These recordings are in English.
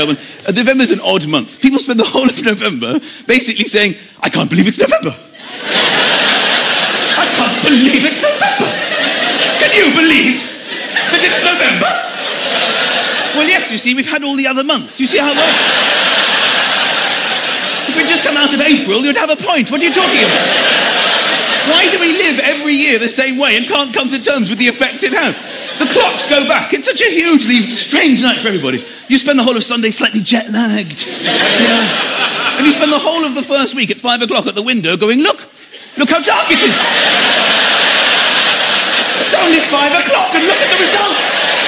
November's an odd month. People spend the whole of November basically saying, I can't believe it's November. I can't believe it's November. Can you believe that it's November? Well, yes, you see, we've had all the other months. You see how it works? If we'd just come out of April, you'd have a point. What are you talking about? Why do we live every year the same way and can't come to terms with the effects it has? The clocks go back. It's such a hugely strange night for everybody. You spend the whole of Sunday slightly jet-lagged. And you spend the whole of the first week at 5 o'clock at the window going, look how dark it is. It's only 5 o'clock and look at the results.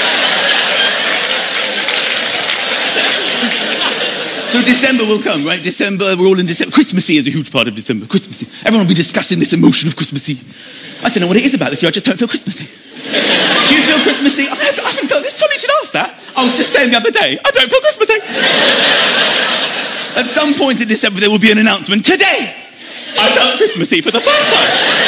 So December will come, right? December, we're all in December. Christmassy is a huge part of December. Christmassy. Everyone will be discussing this emotion of Christmassy. I don't know what it is about this year, I just don't feel Christmassy. Do you feel Christmassy? I haven't felt this. Somebody should ask that. I was just saying the other day, I don't feel Christmassy. At some point in December, there will be an announcement. Today, I felt Christmassy for the first time.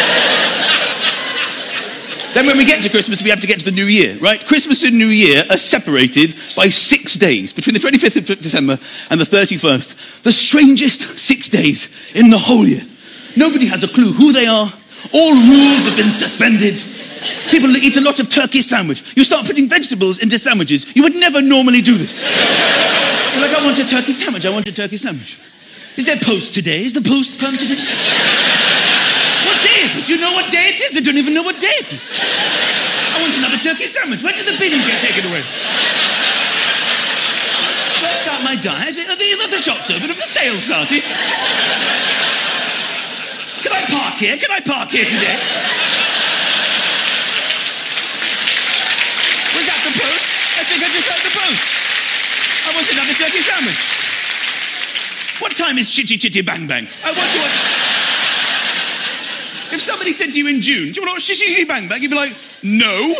Then when we get to Christmas, we have to get to the New Year, right? Christmas and New Year are separated by 6 days, between the 25th of December and the 31st. The strangest 6 days in the whole year. Nobody has a clue who they are. All rules have been suspended. People eat a lot of turkey sandwich. You start putting vegetables into sandwiches. You would never normally do this. You're like, I want a turkey sandwich. I want a turkey sandwich. Is there post today? Is the post come today? What day is it? Do you know what day it is? I don't even know what day it is. I want another turkey sandwich. When did the biddings get taken away? Should I start my diet? Are the shops open? Have the sales started? Can I park here? Can I park here today? Was that the post? I think I just heard the post. I want another turkey sandwich. What time is Chitty Chitty Bang Bang? I want to watch... If somebody said to you in June, do you want to watch Chitty Chitty Bang Bang? You'd be like, no.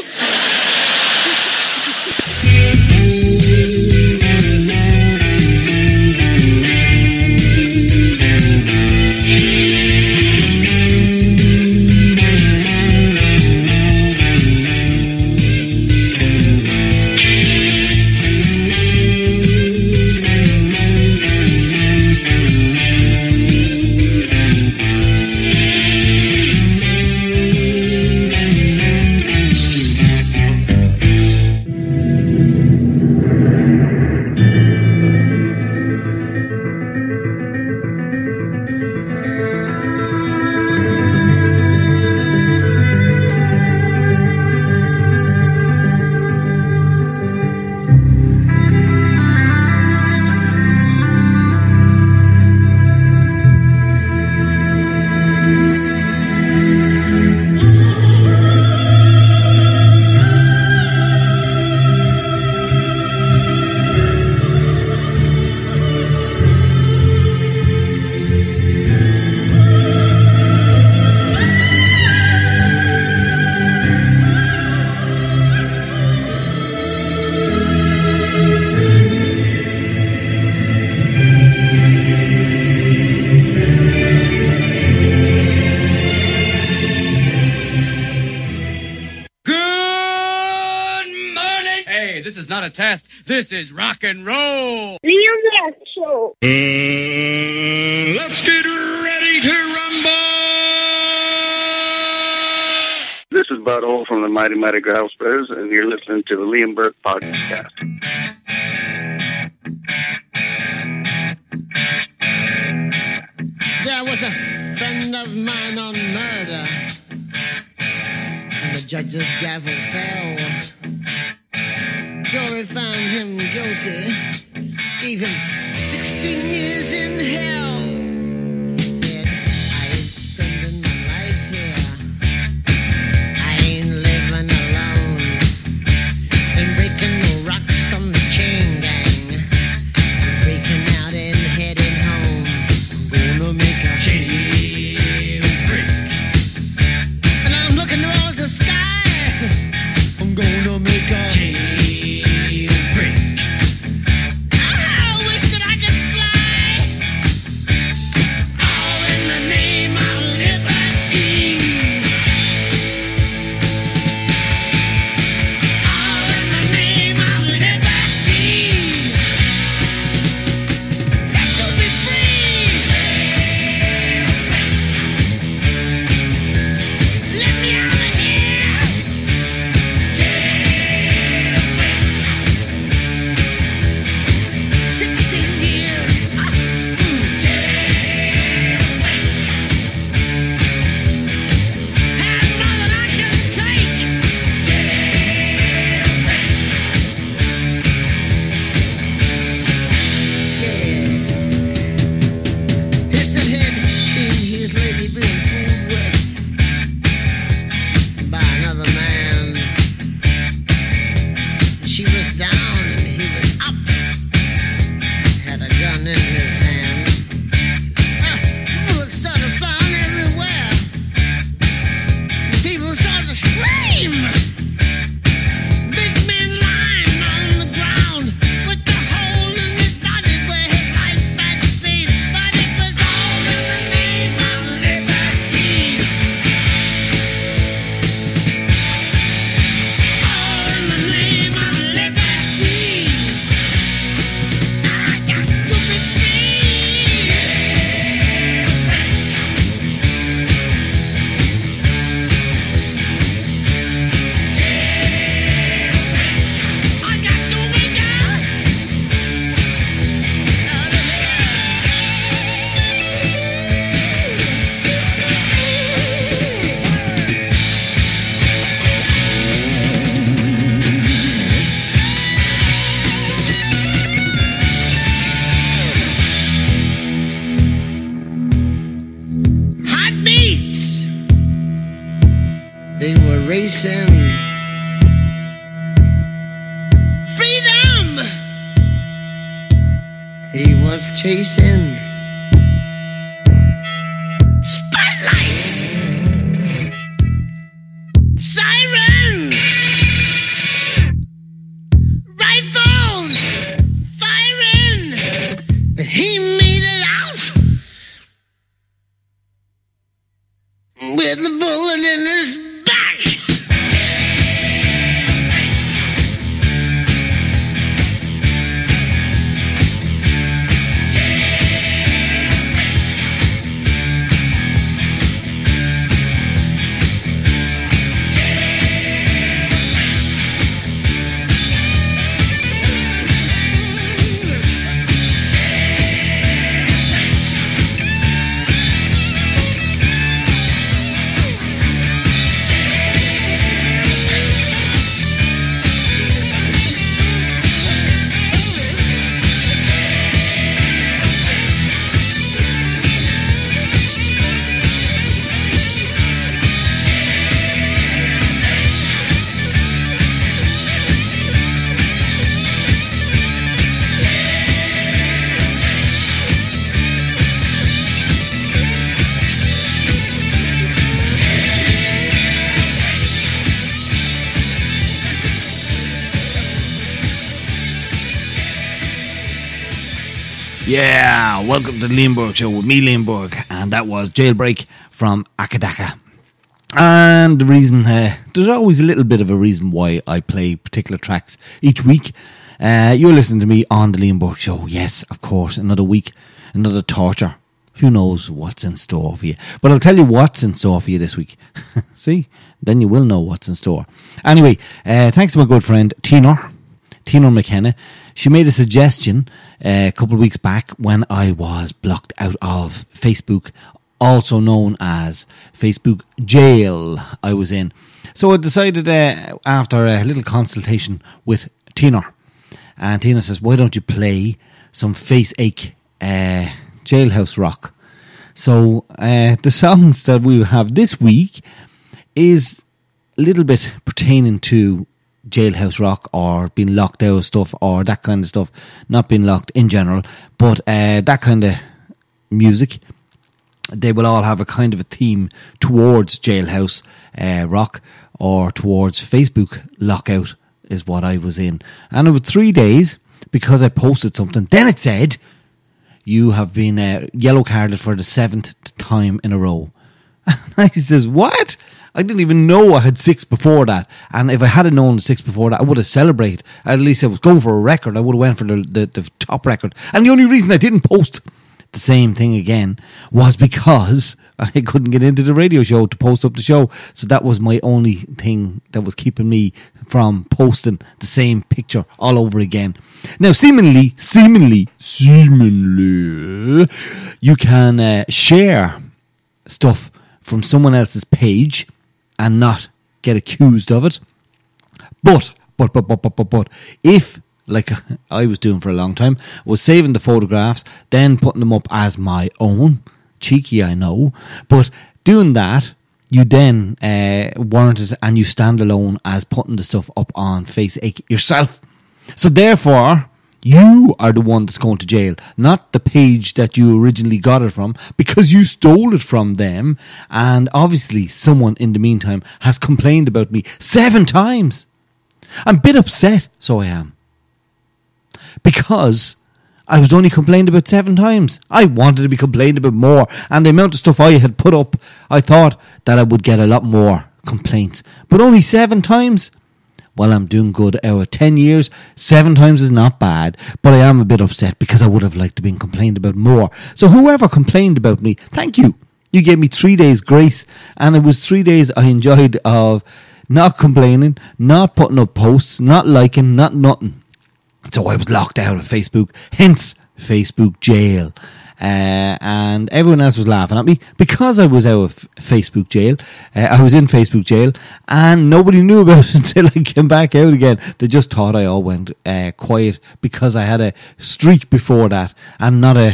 Test. This is rock and roll. Liam Left Show. Let's get ready to rumble. This is Bud Hole from the Mighty Mighty Growlspears, and you're listening to the Liam Burke Podcast. There was a friend of mine on murder, and the judge's gavel fell. Jury found him guilty, gave him 16 years in hell. He said, I ain't spending my life here. I ain't living alone. Ain't breaking no rocks on the chain gang. I'm breaking out and heading home. I'm gonna make a chain break. And I'm looking towards the sky. I'm gonna make a chain. I wish that I could fly. chasing freedom. He was chasing spotlights, sirens, rifles firing, but he made it out with a bullet in his back. Yeah, welcome to the Liam Burke Show with me, Liam Burke, and that was Jailbreak from Akadaka. And the reason, there's always a little bit of a reason why I play particular tracks each week. You're listening to me on the Liam Burke Show. Yes, of course, another week, another torture. Who knows what's in store for you? But I'll tell you what's in store for you this week. See? Then you will know what's in store. Anyway, thanks to my good friend Tino McKenna. She made a suggestion a couple of weeks back when I was blocked out of Facebook, also known as Facebook jail I was in. So I decided after a little consultation with Tina, and Tina says, why don't you play some Face Ache jailhouse rock? So the songs that we will have this week is a little bit pertaining to jailhouse rock or being locked out of stuff or that kind of stuff, not being locked in general, but that kind of music. They will all have a kind of a theme towards jailhouse rock or towards Facebook lockout is what I was in. And it was 3 days because I posted something. Then it said, you have been yellow carded for the 7th time in a row. And I says, what? I didn't even know I had 6 before that. And if I had known 6 before that, I would have celebrated. At least I was going for a record. I would have went for the top record. And the only reason I didn't post the same thing again was because I couldn't get into the radio show to post up the show. So that was my only thing that was keeping me from posting the same picture all over again. Now, seemingly, you can share stuff from someone else's page and not get accused of it. But, if, like I was doing for a long time, was saving the photographs, then putting them up as my own, cheeky I know, but doing that, you then warrant it and you stand alone as putting the stuff up on Facebook yourself. So therefore, you are the one that's going to jail, not the page that you originally got it from, because you stole it from them. And obviously someone in the meantime has complained about me 7 times. I'm a bit upset, so I am. Because I was only complained about 7 times. I wanted to be complained about more. And the amount of stuff I had put up, I thought that I would get a lot more complaints. But only 7 times? Well, I'm doing good. Out of 10 years, 7 times is not bad. But I am a bit upset because I would have liked to be complained about more. So whoever complained about me, thank you. You gave me 3 days grace. And it was 3 days I enjoyed of not complaining, not putting up posts, not liking, not nothing. So I was locked out of Facebook, hence Facebook jail. And everyone else was laughing at me because I was out of Facebook jail. I was in Facebook jail and nobody knew about it until I came back out again. They just thought I all went quiet because I had a streak before that and not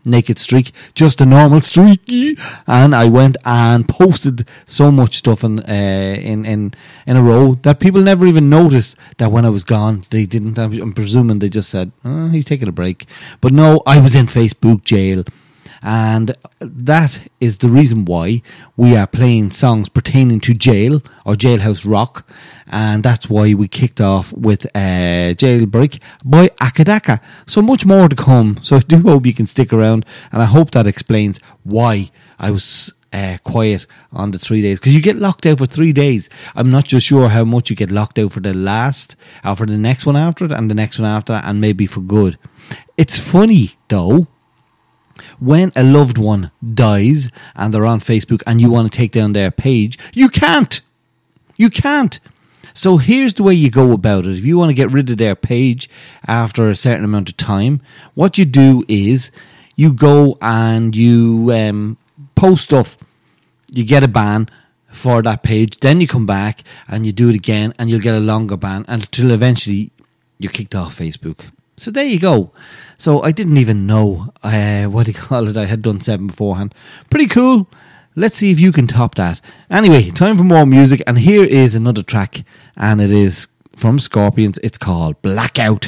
naked streak, just a normal streaky, and I went and posted so much stuff in a row that people never even noticed that when I was gone. They didn't. I'm presuming they just said, oh, he's taking a break. But no, I was in Facebook jail. And that is the reason why we are playing songs pertaining to jail or jailhouse rock. And that's why we kicked off with Jailbreak by Akadaka. So much more to come. So I do hope you can stick around. And I hope that explains why I was quiet on the 3 days. Because you get locked out for 3 days. I'm not just sure how much you get locked out for the last, or for the next one after it, and the next one after that, and maybe for good. It's funny, though. When a loved one dies and they're on Facebook and you want to take down their page, you can't. You can't. So here's the way you go about it. If you want to get rid of their page after a certain amount of time, what you do is you go and you post stuff. You get a ban for that page. Then you come back and you do it again and you'll get a longer ban until eventually you're kicked off Facebook. So there you go. So I didn't even know, what do you call it, I had done 7 beforehand. Pretty cool. Let's see if you can top that. Anyway, time for more music, and here is another track, and it is from Scorpions. It's called Blackout.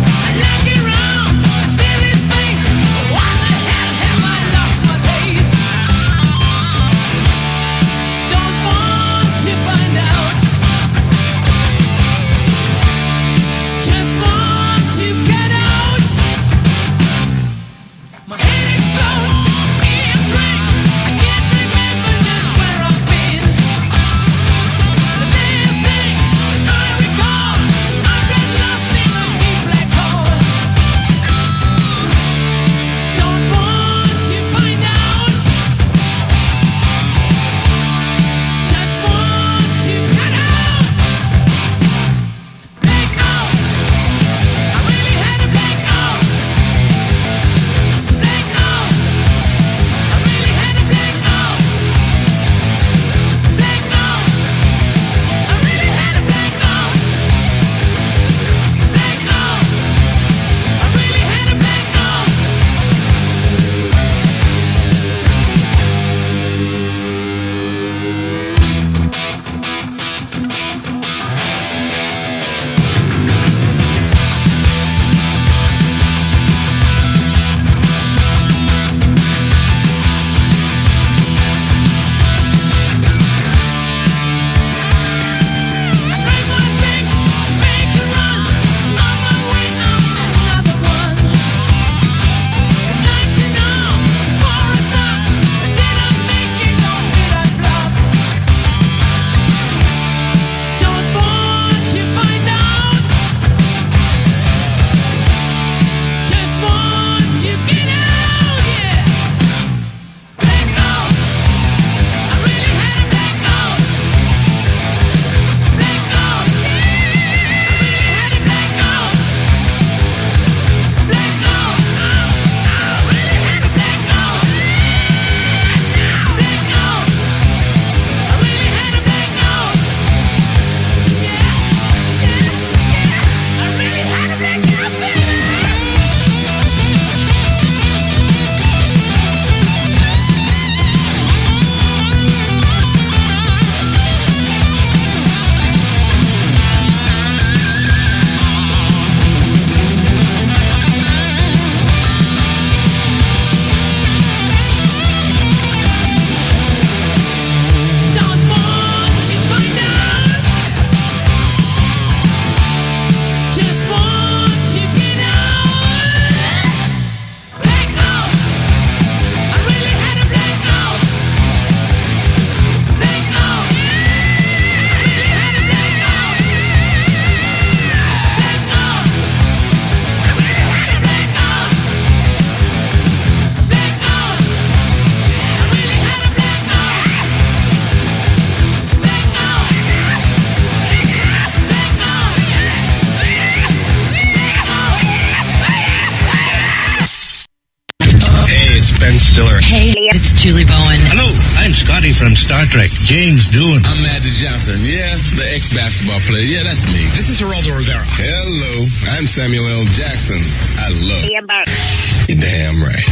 What the hell have I lost my taste? Julie Bowen. Hello, I'm Scotty from Star Trek. James Doohan. I'm Magic Johnson. Yeah, the ex-basketball player. Yeah, that's me. This is Geraldo Rivera. Hello, I'm Samuel L. Jackson. I love you. You're damn right.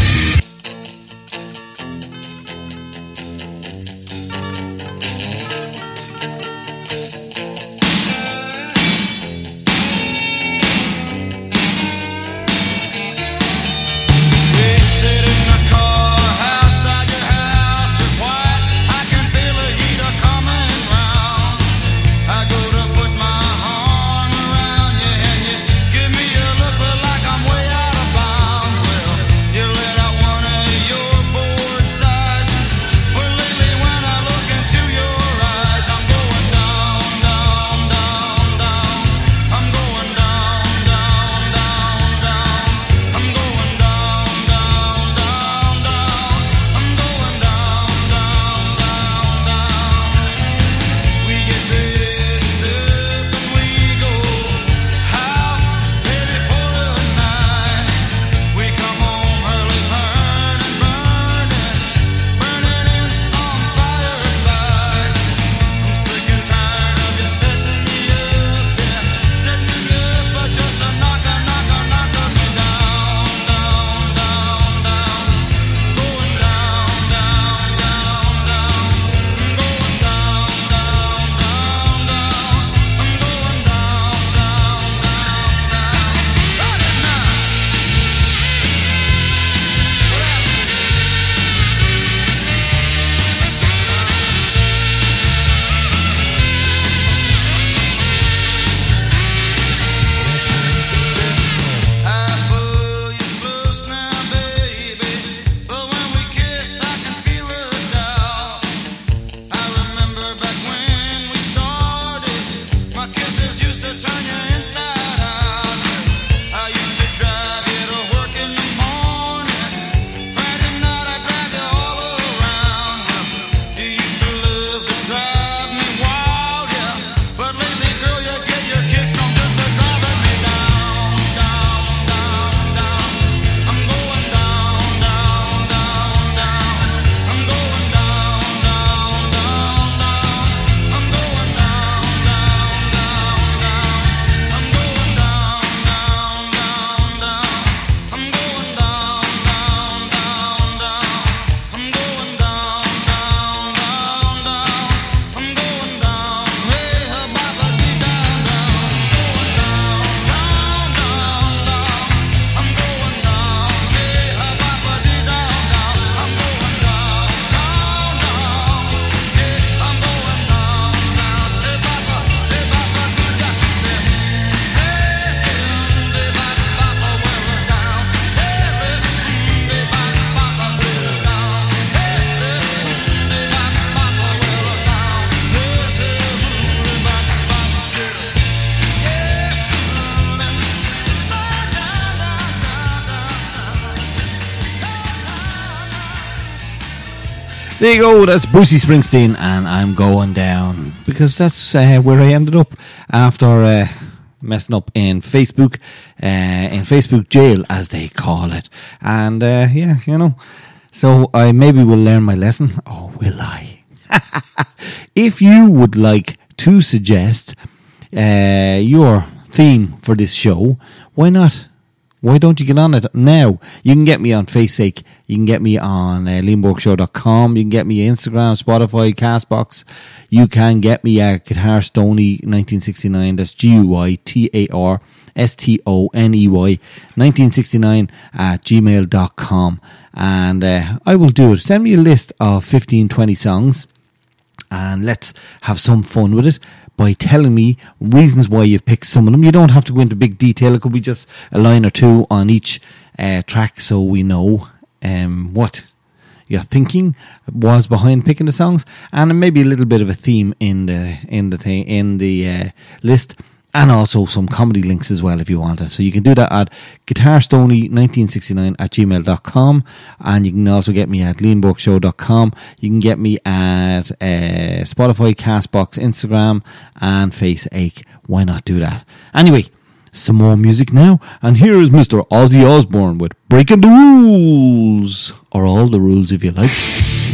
There you go, that's Brucey Springsteen and I'm Going Down, because that's where I ended up after messing up in Facebook jail, as they call it. And yeah, you know, so I maybe will learn my lesson. Oh, will I? If you would like to suggest your theme for this show, why not? Why don't you get on it now? You can get me on Facebook. You can get me on liamborgshow.com. You can get me Instagram, Spotify, Castbox. You can get me at Guitar Stoney 1969. That's GUITARSTONEY 1969 at gmail.com. And I will do it. Send me a list of 15, 20 songs and let's have some fun with it by telling me reasons why you've picked some of them. You don't have to go into big detail. It could be just a line or two on each track, so we know what your thinking was behind picking the songs, and maybe a little bit of a theme in the list, and also some comedy links as well if you want it. So you can do that at guitarstoney1969 at gmail.com, and you can also get me at liamborgshow.com. You can get me at Spotify, Castbox, Instagram and Facebook. Why not do that? Anyway, some more music now, and here is Mr. Ozzy Osbourne with Breaking the Rules, or All the Rules if you like.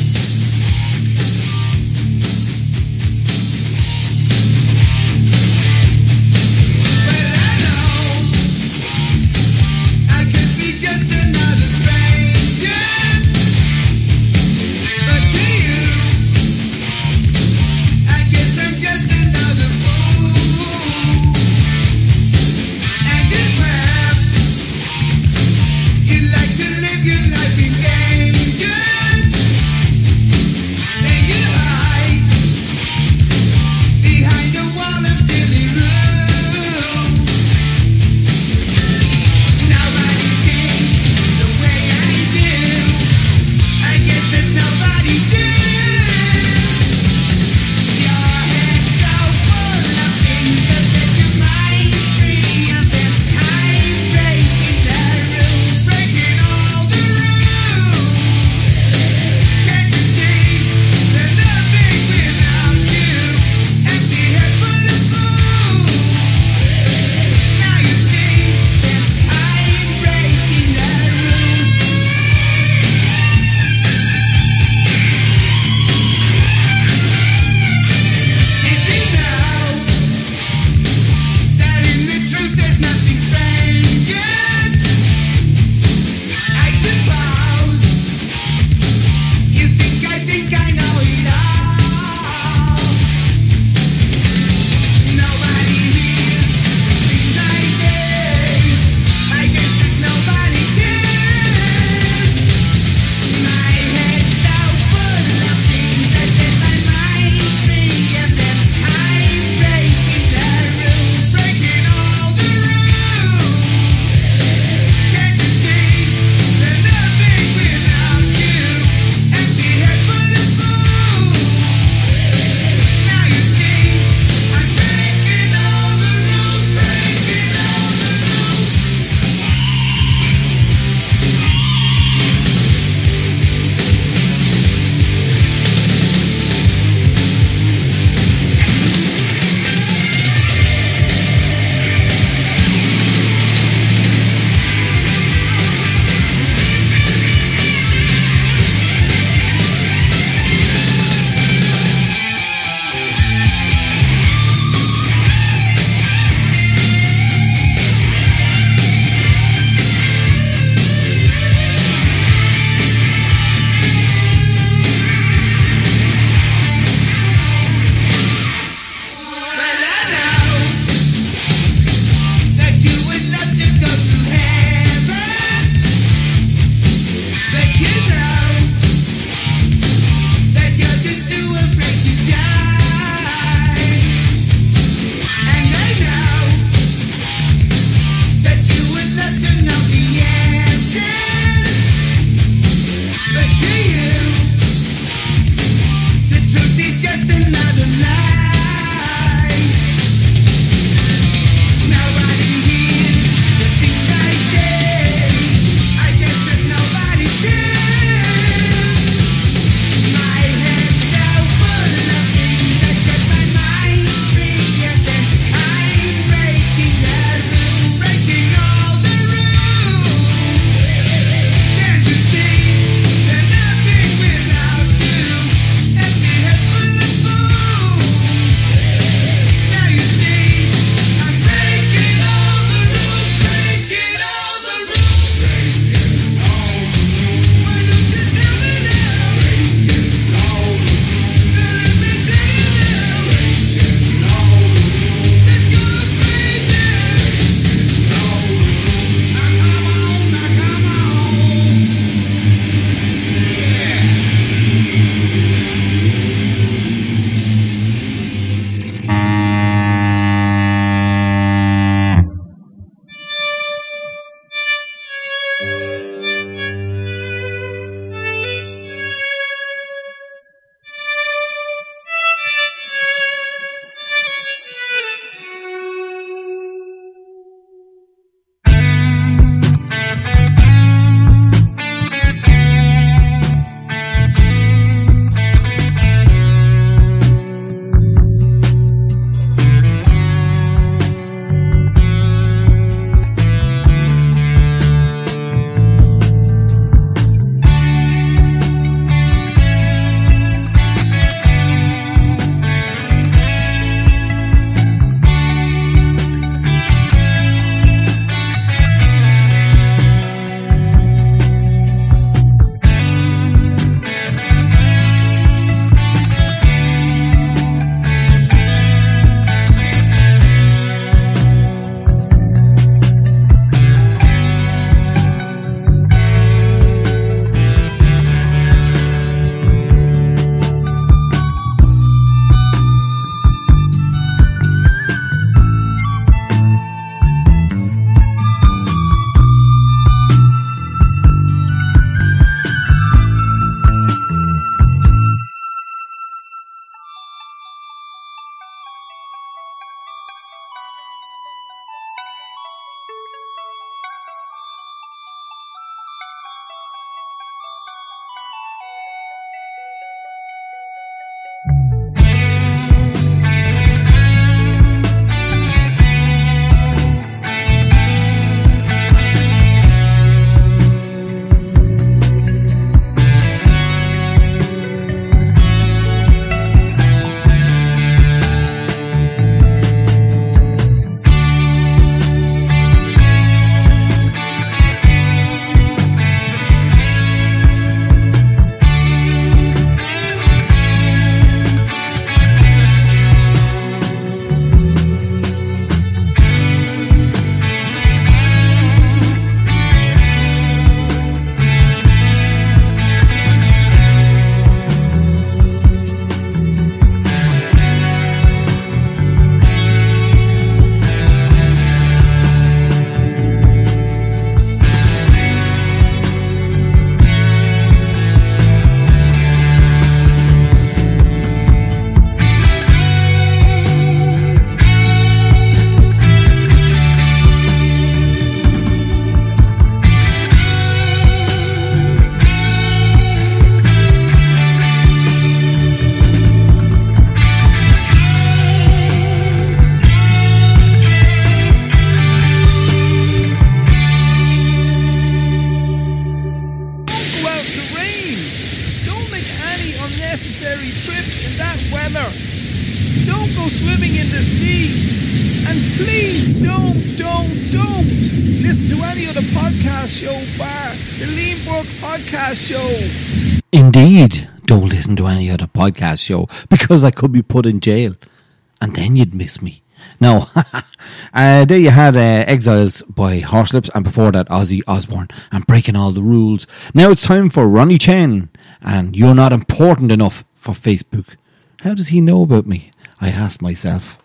weather. Don't go swimming in the sea. And please don't listen to any other podcast show bar the Leanberg Podcast Show. Indeed, don't listen to any other podcast show because I could be put in jail. And then you'd miss me. No, there you had Exiles by Horselips, and before that Ozzy Osbourne and Breaking All the Rules. Now it's time for Ronnie Chen and You're Not Important Enough for Facebook. How does he know about me? I asked myself.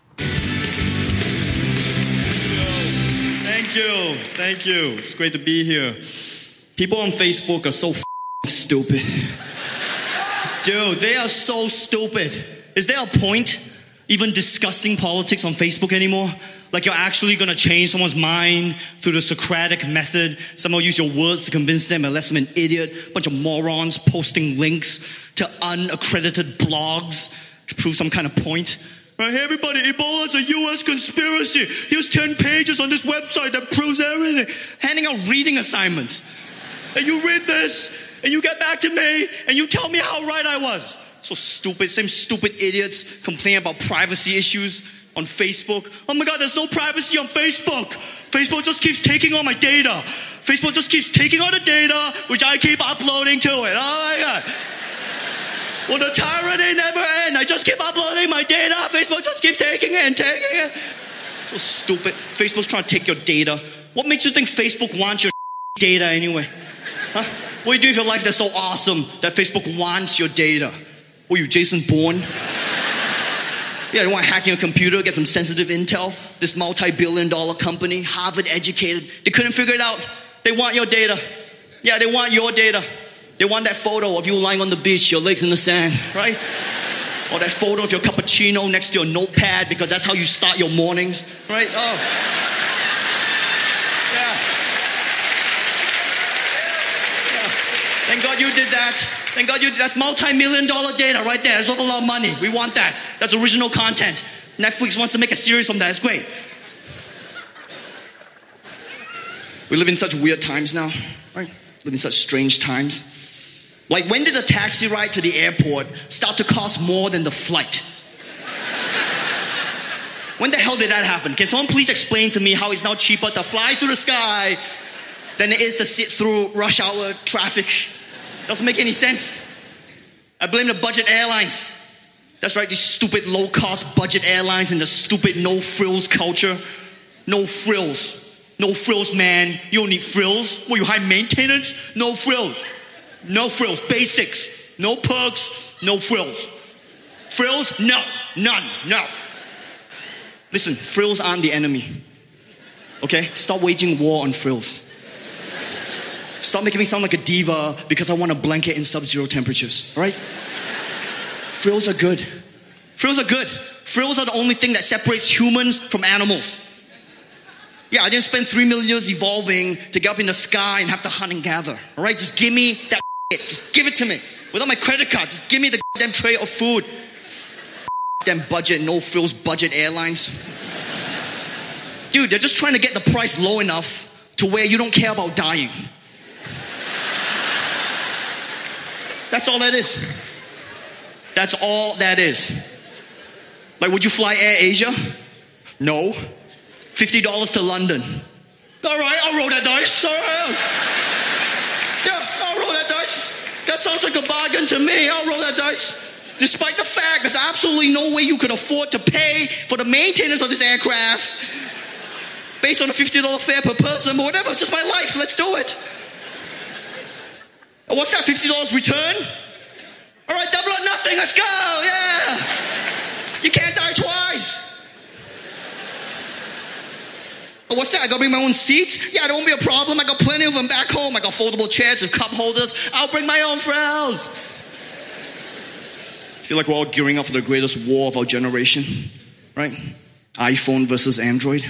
Thank you. It's great to be here. People on Facebook are so stupid. Dude, they are so stupid. Is there a point even discussing politics on Facebook anymore? Like you're actually going to change someone's mind through the Socratic method. Somehow use your words to convince them unless I'm an idiot. Bunch of morons posting links to unaccredited blogs to prove some kind of point. Right, hey everybody, Ebola's a US conspiracy. Here's 10 pages on this website that proves everything. Handing out reading assignments. And you read this, and you get back to me, and you tell me how right I was. So stupid. Same stupid idiots complain about privacy issues on Facebook. Oh my God, there's no privacy on Facebook. Facebook just keeps taking all my data. Facebook just keeps taking all the data, which I keep uploading to it. Oh my God. Well, the tyranny never ends. I just keep uploading my data. Facebook just keeps taking it and taking it. So stupid. Facebook's trying to take your data. What makes you think Facebook wants your data anyway? Huh? What do you do with your life that's so awesome that Facebook wants your data? What are you, Jason Bourne? Yeah, they want to hack your computer, get some sensitive intel. This multi-billion-dollar company, Harvard educated, they couldn't figure it out. They want your data. Yeah, they want your data. They want that photo of you lying on the beach, your legs in the sand, right? Or that photo of your cappuccino next to your notepad because that's how you start your mornings, right? Oh. Yeah. Thank God you did that. Thank God you did. That's multi-million-dollar data right there. That's a lot of money. We want that. That's original content. Netflix wants to make a series from that. It's great. We live in such weird times now, right? Live in such strange times. Like, when did a taxi ride to the airport start to cost more than the flight? When the hell did that happen? Can someone please explain to me how it's now cheaper to fly through the sky than it is to sit through rush hour traffic? Doesn't make any sense. I blame the budget airlines. That's right, these stupid low-cost budget airlines and the stupid no-frills culture. No frills. No frills, man. You don't need frills. What, you high maintenance? No frills. No frills. Basics. No perks. No frills. Frills? No. None. No. Listen, frills aren't the enemy. Okay? Stop waging war on frills. Stop making me sound like a diva because I want a blanket in sub-zero temperatures. All right? Frills are good. Frills are good. Frills are the only thing that separates humans from animals. Yeah, I didn't spend 3 million years evolving to get up in the sky and have to hunt and gather. All right, just give me that shit. Just give it to me. Without my credit card, just give me the damn tray of food. Damn budget, no frills budget airlines. Dude, they're just trying to get the price low enough to where you don't care about dying. That's all that is. That's all that is. Like, would you fly Air Asia? No. $50 to London. All right, I'll roll that dice. All right. Yeah, I'll roll that dice. That sounds like a bargain to me. I'll roll that dice. Despite the fact there's absolutely no way you could afford to pay for the maintenance of this aircraft based on a $50 fare per person, but whatever, it's just my life. Let's do it. Oh, what's that, $50 return? All right, double or nothing. Let's go. Yeah. You can't die twice. Oh, what's that? I gotta bring my own seats? Yeah, there won't be a problem. I got plenty of them back home. I got foldable chairs with cup holders. I'll bring my own frills. I feel like we're all gearing up for the greatest war of our generation, right? iPhone versus Android.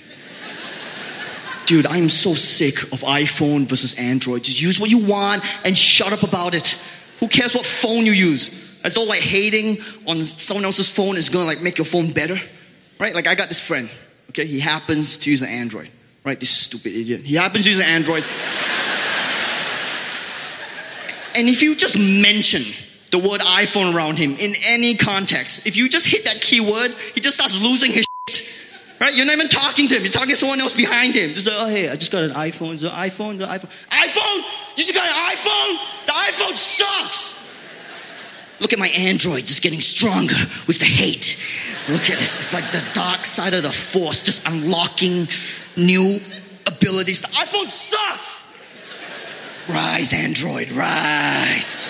Dude, I'm so sick of iPhone versus Android. Just use what you want and shut up about it. Who cares what phone you use? As though like hating on someone else's phone is gonna like make your phone better, right? Like I got this friend. Okay, he happens to use an Android, right? This stupid idiot. He happens to use an Android. And if you just mention the word iPhone around him in any context. If you just hit that keyword, he just starts losing his shit. Right? You're not even talking to him. You're talking to someone else behind him. Just like, oh, hey, I just got an iPhone. The iPhone. iPhone? You just got an iPhone? The iPhone sucks. Look at my Android just getting stronger with the hate. Look at this. It's like the dark side of the force just unlocking new abilities. The iPhone sucks. Rise, Android, rise.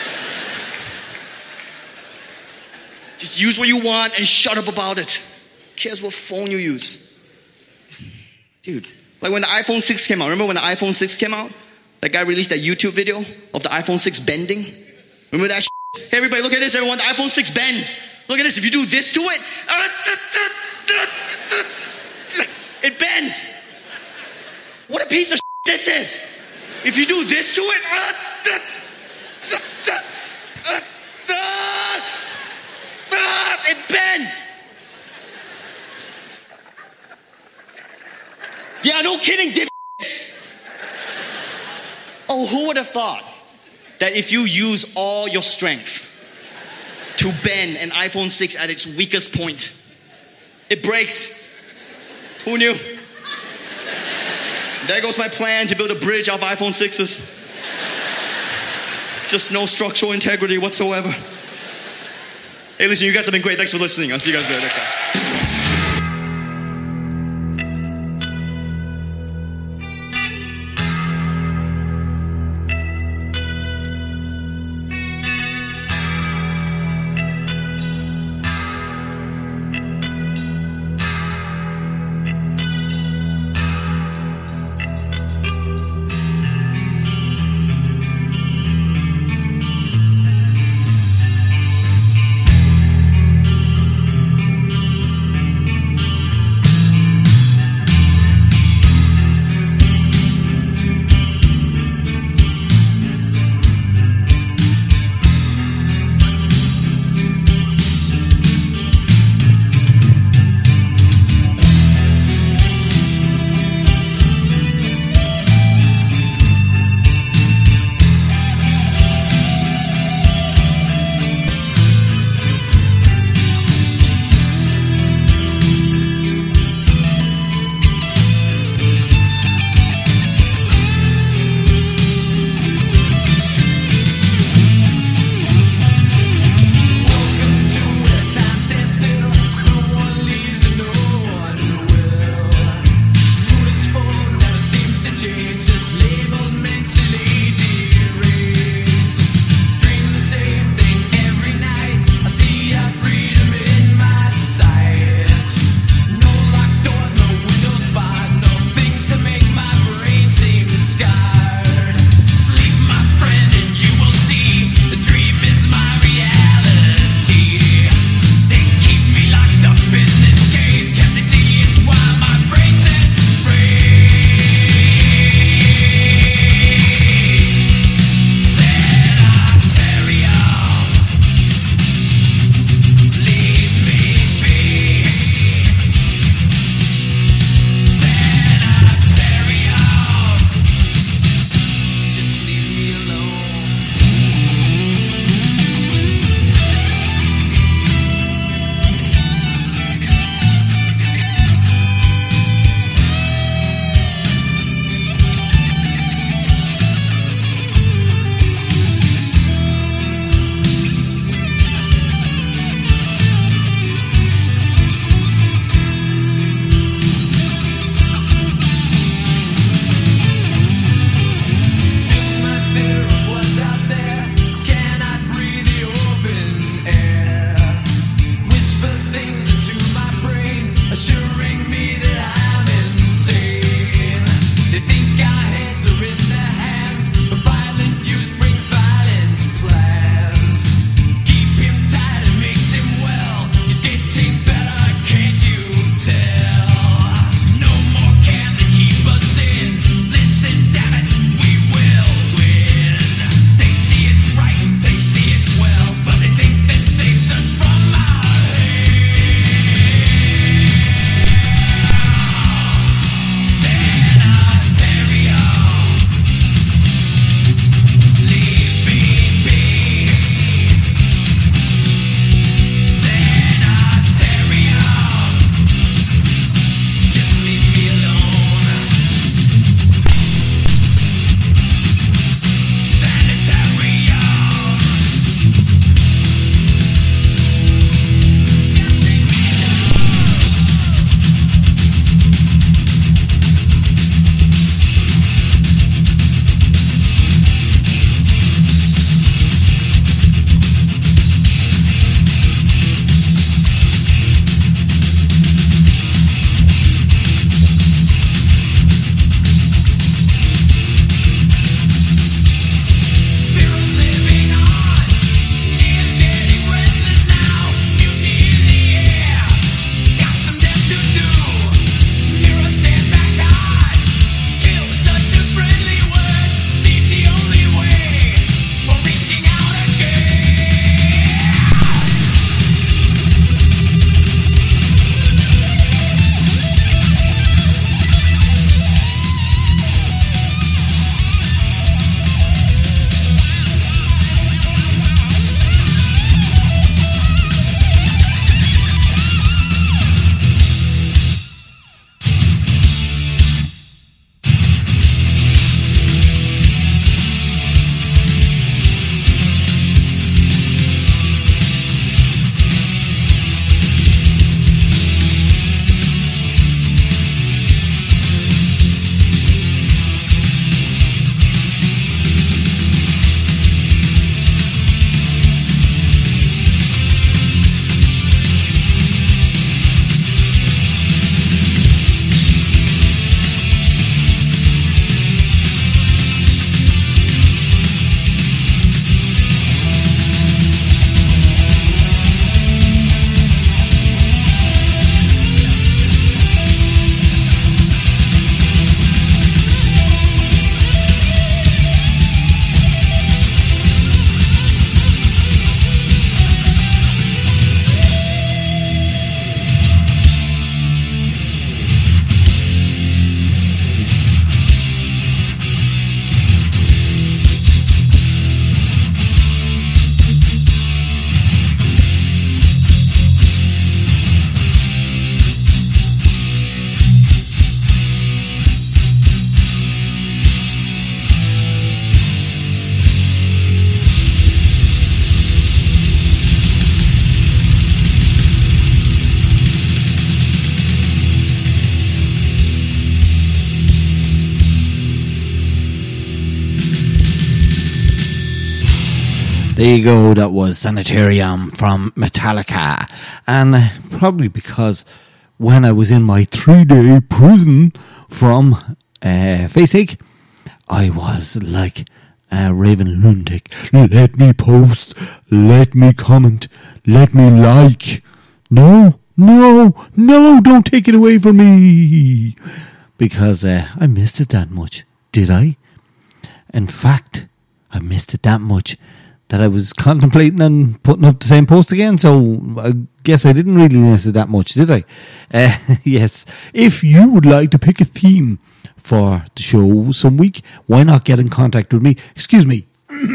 Just use what you want and shut up about it. Who cares what phone you use? Dude, like when the iPhone 6 came out, remember when the iPhone 6 came out? That guy released that YouTube video of the iPhone 6 bending? Remember that shit? Hey everybody, look at this, everyone, the iPhone 6 bends. Look at this, if you do this to it, it bends. What a piece of shit this is. If you do this to it, it bends. Yeah, no kidding, dip. Oh, who would have thought that if you use all your strength to bend an iPhone 6 at its weakest point, it breaks? Who knew? There goes my plan to build a bridge off iPhone 6s. Just no structural integrity whatsoever. Hey, listen, you guys have been great. Thanks for listening. I'll see you guys there next time. There you go, that was Sanitarium from Metallica. And probably because when I was in my 3-day prison from Faceache, I was like a raving lunatic. Let me post, let me comment, let me like. No, don't take it away from me. Because I missed it that much. Did I? In fact, I missed it that much that I was contemplating on putting up the same post again, so I guess I didn't really miss it that much, did I? Yes. If you would like to pick a theme for the show some week, why not get in contact with me? Excuse me.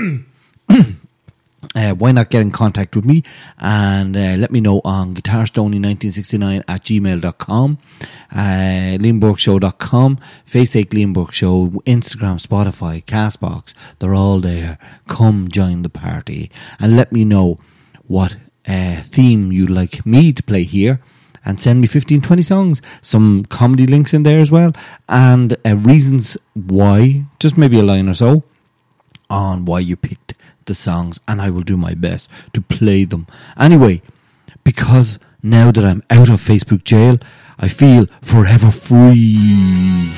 Why not get in contact with me and let me know on guitarstony1969@gmail.com, leanborgshow.com, Faceache Leanborg Show, Instagram, Spotify, Castbox. They're all there. Come join the party and let me know what theme you'd like me to play here, and send me 15-20 songs, some comedy links in there as well, and reasons why, just maybe a line or so on why you picked the songs, and I will do my best to play them. Anyway, because now that I'm out of Facebook jail, I feel forever free.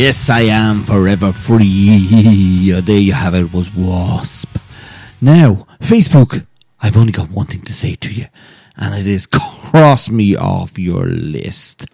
Yes, I am forever free. There you have it, was Wasp. Now, Facebook, I've only got one thing to say to you, and it is cross me off your list.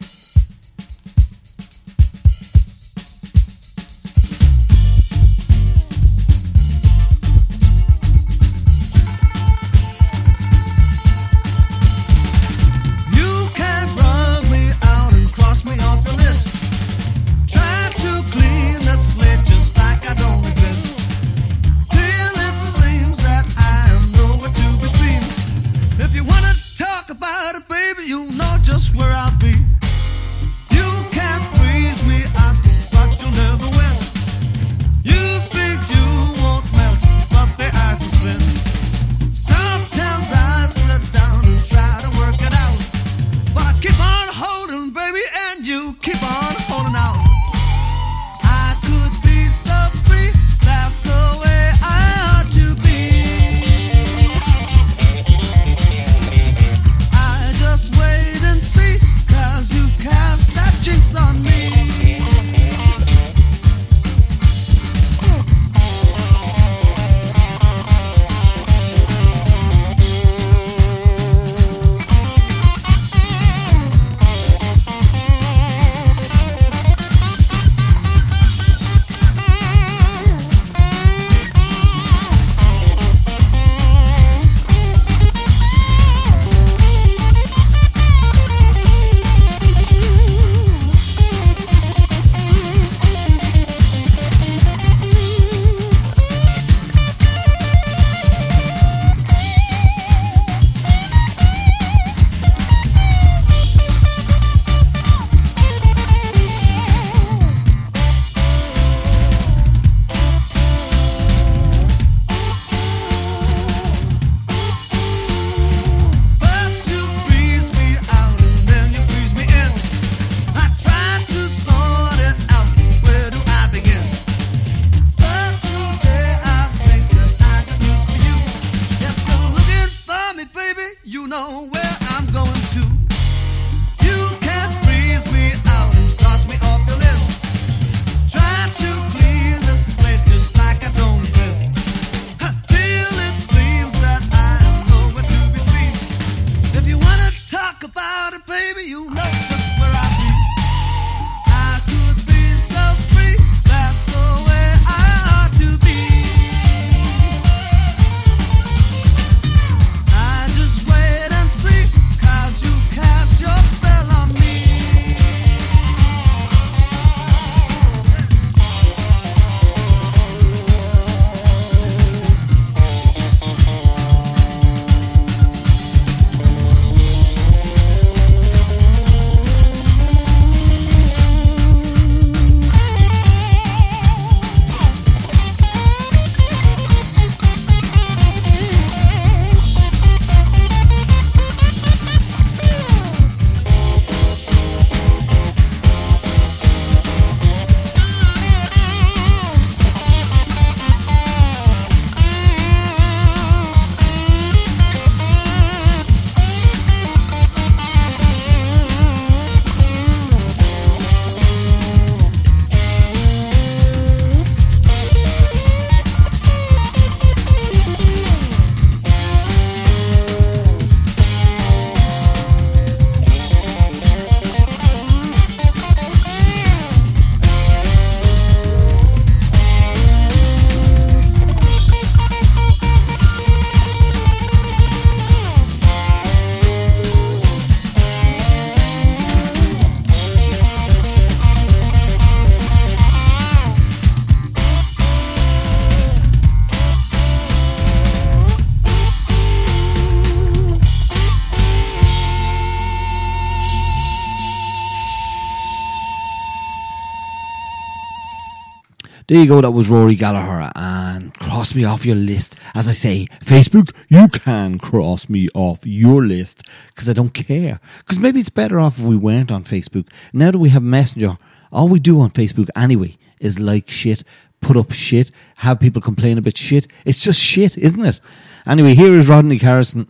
There you go, that was Rory Gallagher and cross me off your list. As I say, Facebook, you can cross me off your list because I don't care. Because maybe it's better off if we weren't on Facebook. Now that we have Messenger, all we do on Facebook anyway is like shit, put up shit, have people complain about shit. It's just shit, isn't it? Anyway, here is Rodney Carrington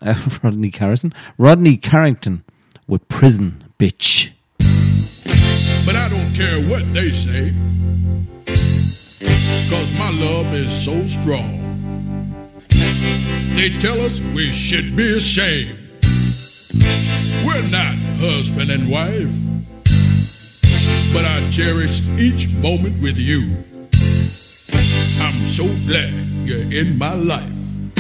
with Prison Bitch. But I don't care what they say, 'cause my love is so strong. They tell us we should be ashamed. We're not husband and wife, but I cherish each moment with you. I'm so glad you're in my life.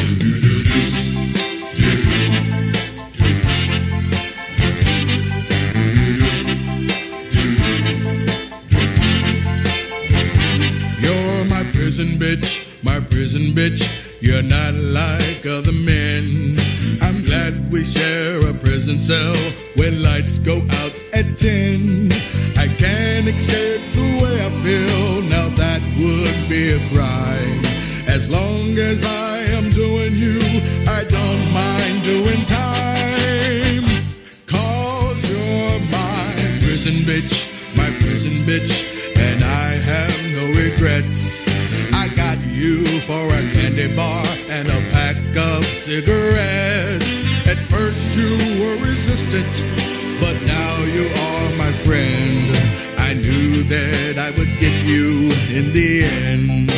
You're my prison bitch. You're not like other men. I'm glad we share a prison cell when lights go out at 10. I can't escape the way I feel, now that would be a crime. As long as I am doing you, I don't mind doing time. 'Cause you're my prison bitch, and I have no regrets. I got you for a candy bar and a pack of cigarettes. At first you were resistant, but now you are my friend. I knew that I would get you in the end.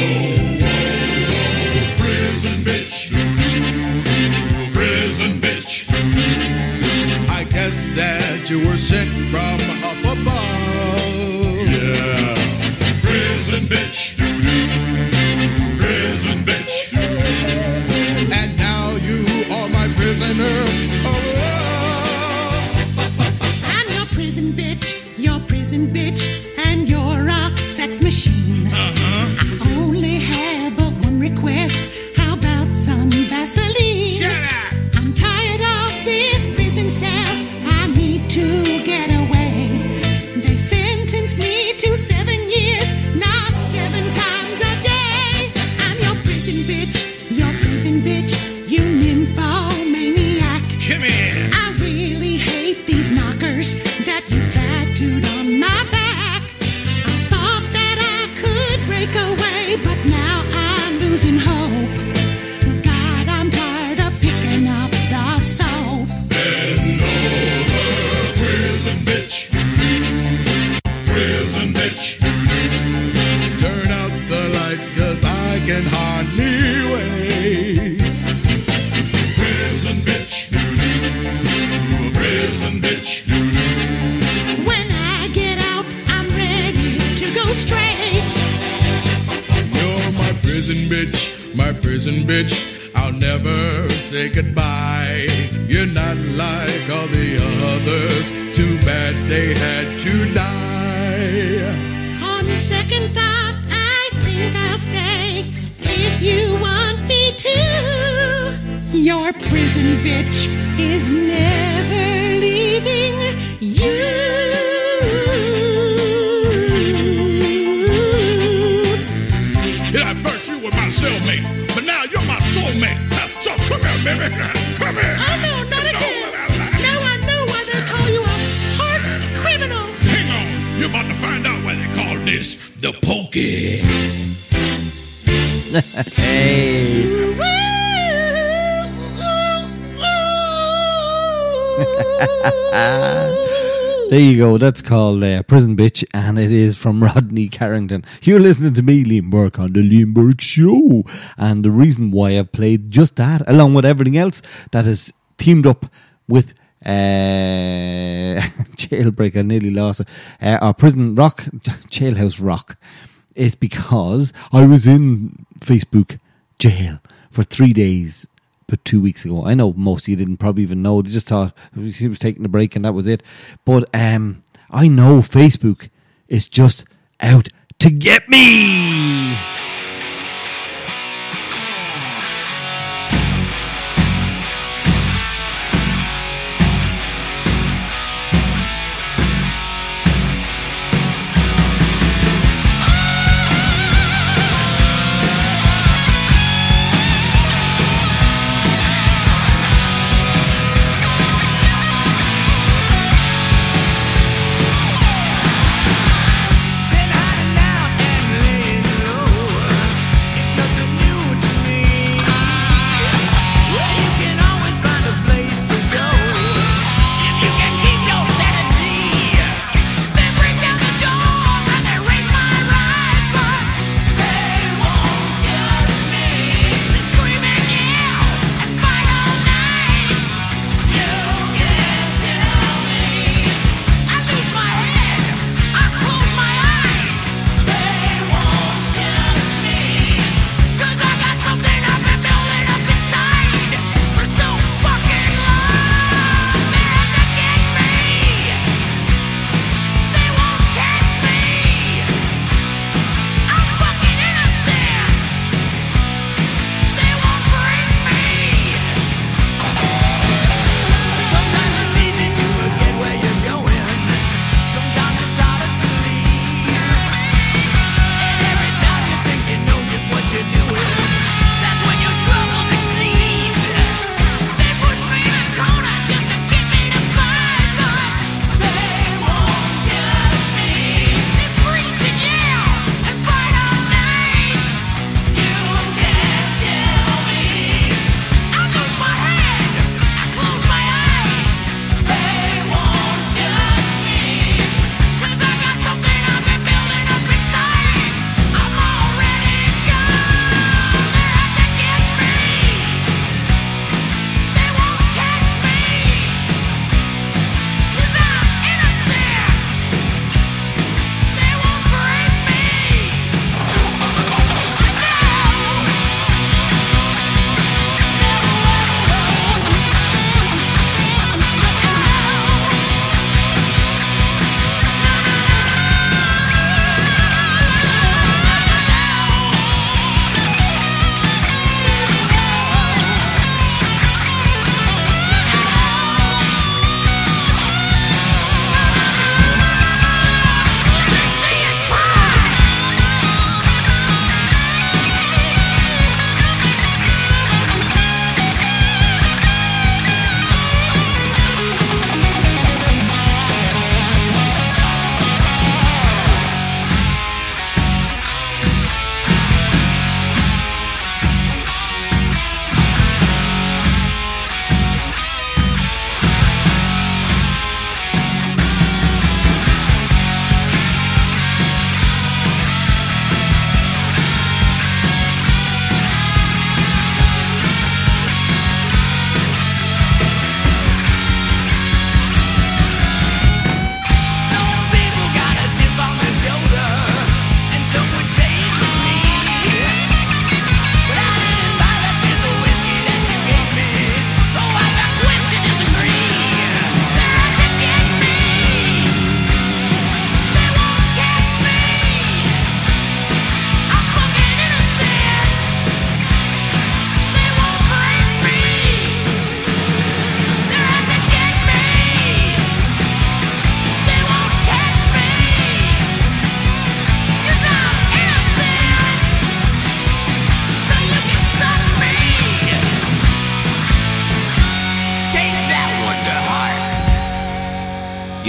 Prison bitch. I guess that you were sent from up above. Yeah. Prison bitch. And now you are my prisoner of love. I'm your prison bitch, and you're a sex machine. I only have but one request. How about some Vaseline? Shut up! I'm tired of this prison cell. I need to get away. They sentenced me to 7 years, not 7 times a day. I'm your prison bitch, you nymphomaniac. Come here! I really hate these knockers that you've tattooed on my back. I thought that I could break away, but now I'm losing hope. God, I'm tired of picking up the soap. Bend over, prison bitch. Turn out the lights, 'cause I can hardly wait. Prison bitch. When I get out, I'm ready to go straight. You're my prison bitch. I'll never say goodbye. You're not like all the others. Too bad they had to die. On second thought, I think I'll stay if you want me to. Your prison bitch is never leaving you. Yeah, at first you were my cellmate, but now you're my soulmate. So come here, baby. Come here. Oh no, not again. Now I know why they call you a hard criminal. Hang on. You're about to find out why they call this the pokey. Hey. There you go. That's called Prison Bitch, and it is from Rodney Carrington. You're listening to me, Liam Burke, on the Liam Burke Show. And the reason why I've played just that, along with everything else that is teamed up with Jailbreak, I nearly lost it, or Prison Rock, Jailhouse Rock, is because I was in Facebook jail for 3 days. But 2 weeks ago. I know most of you didn't probably even know. They just thought he was taking a break and that was it. But I know Facebook is just out to get me. Been hiding out and laying low.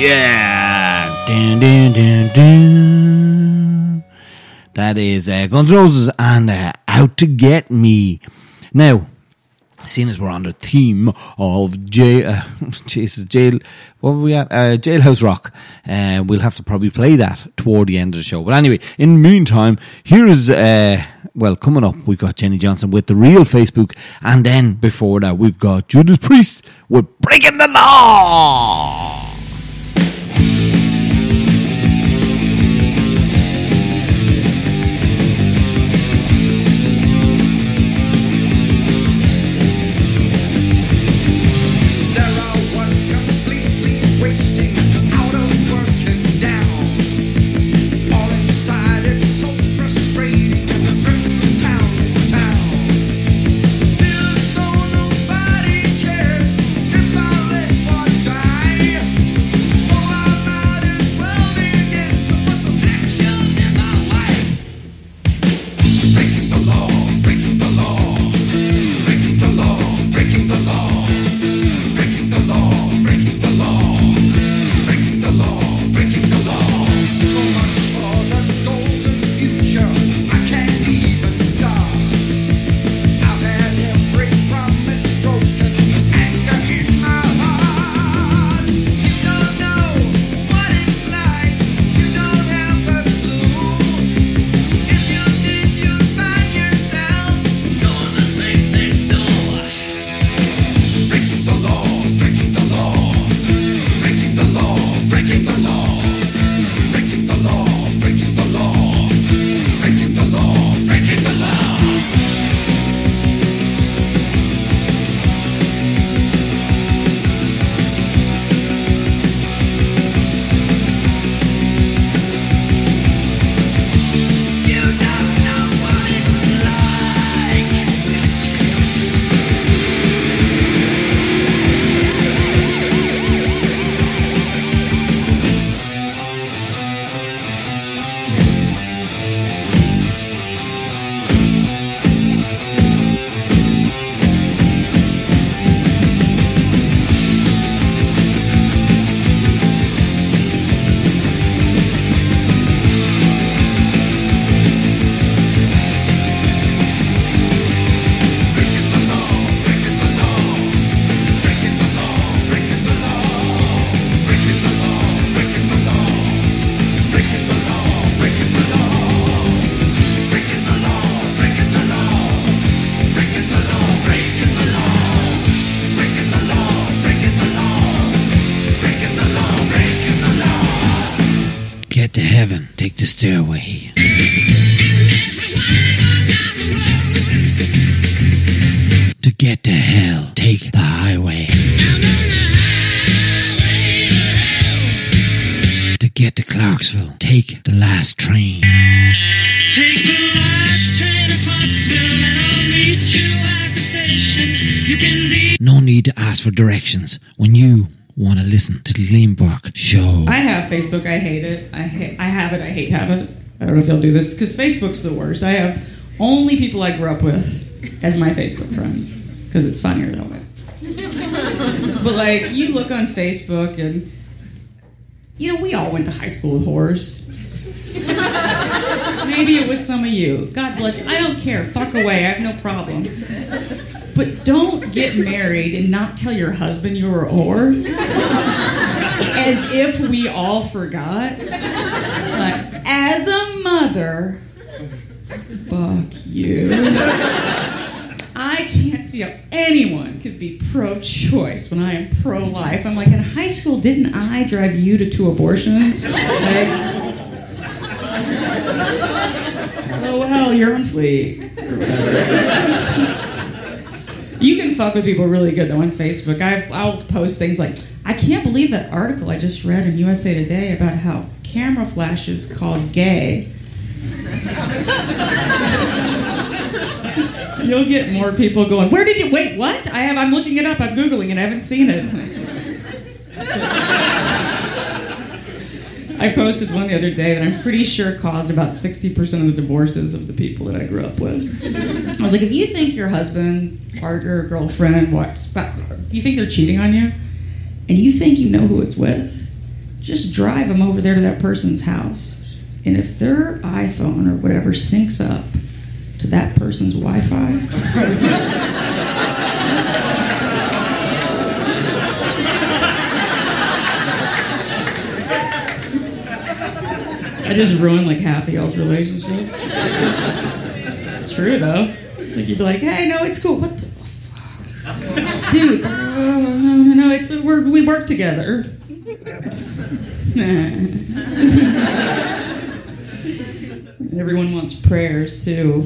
Yeah. Dun, dun, dun, dun. That is Guns N' Roses and Out to Get Me. Now, seeing as we're on the theme of what were we at? Jailhouse Rock. We'll have to probably play that toward the end of the show. But anyway, in the meantime, here is, coming up, we've got Jenny Johnson with The Real Facebook. And then before that, we've got Judas Priest with Breaking the Law. Get to heaven, take the stairway. To get to hell, take the highway. To get to Clarksville, take the last train. Take the last train to Clarksville and I'll meet you at the station. You can be... No need to ask for directions when you want to listen to the Liam Burke Show. I have Facebook. I hate it. I have it. I hate have it. I don't know if they'll do this because Facebook's the worst. I have only people I grew up with as my Facebook friends because it's funnier that way. But like, you look on Facebook and, you know, we all went to high school with whores. Maybe it was some of you. God bless you. I don't care. Fuck away. I have no problem. But don't get married and not tell your husband you were a whore. As if we all forgot. Like, as a mother, fuck you. I can't see how anyone could be pro-choice when I am pro-life. I'm like, in high school, didn't I drive you to 2 abortions? Like, oh, well, you're on fleek. You can fuck with people really good, though, on Facebook. I'll post things like, I can't believe that article I just read in USA Today about how camera flashes cause gay. You'll get more people going, where did you, wait, what? I'm looking it up, I'm Googling it, I haven't seen it. I posted one the other day that I'm pretty sure caused about 60% of the divorces of the people that I grew up with. I was like, if you think your husband, partner, girlfriend, you think they're cheating on you, and you think you know who it's with, just drive them over there to that person's house. And if their iPhone or whatever syncs up to that person's Wi-Fi, I just ruined like half of y'all's relationships. It's true though. Like you'd be like, hey, no, it's cool. What the fuck? Dude, no, it's we work together. Everyone wants prayers too.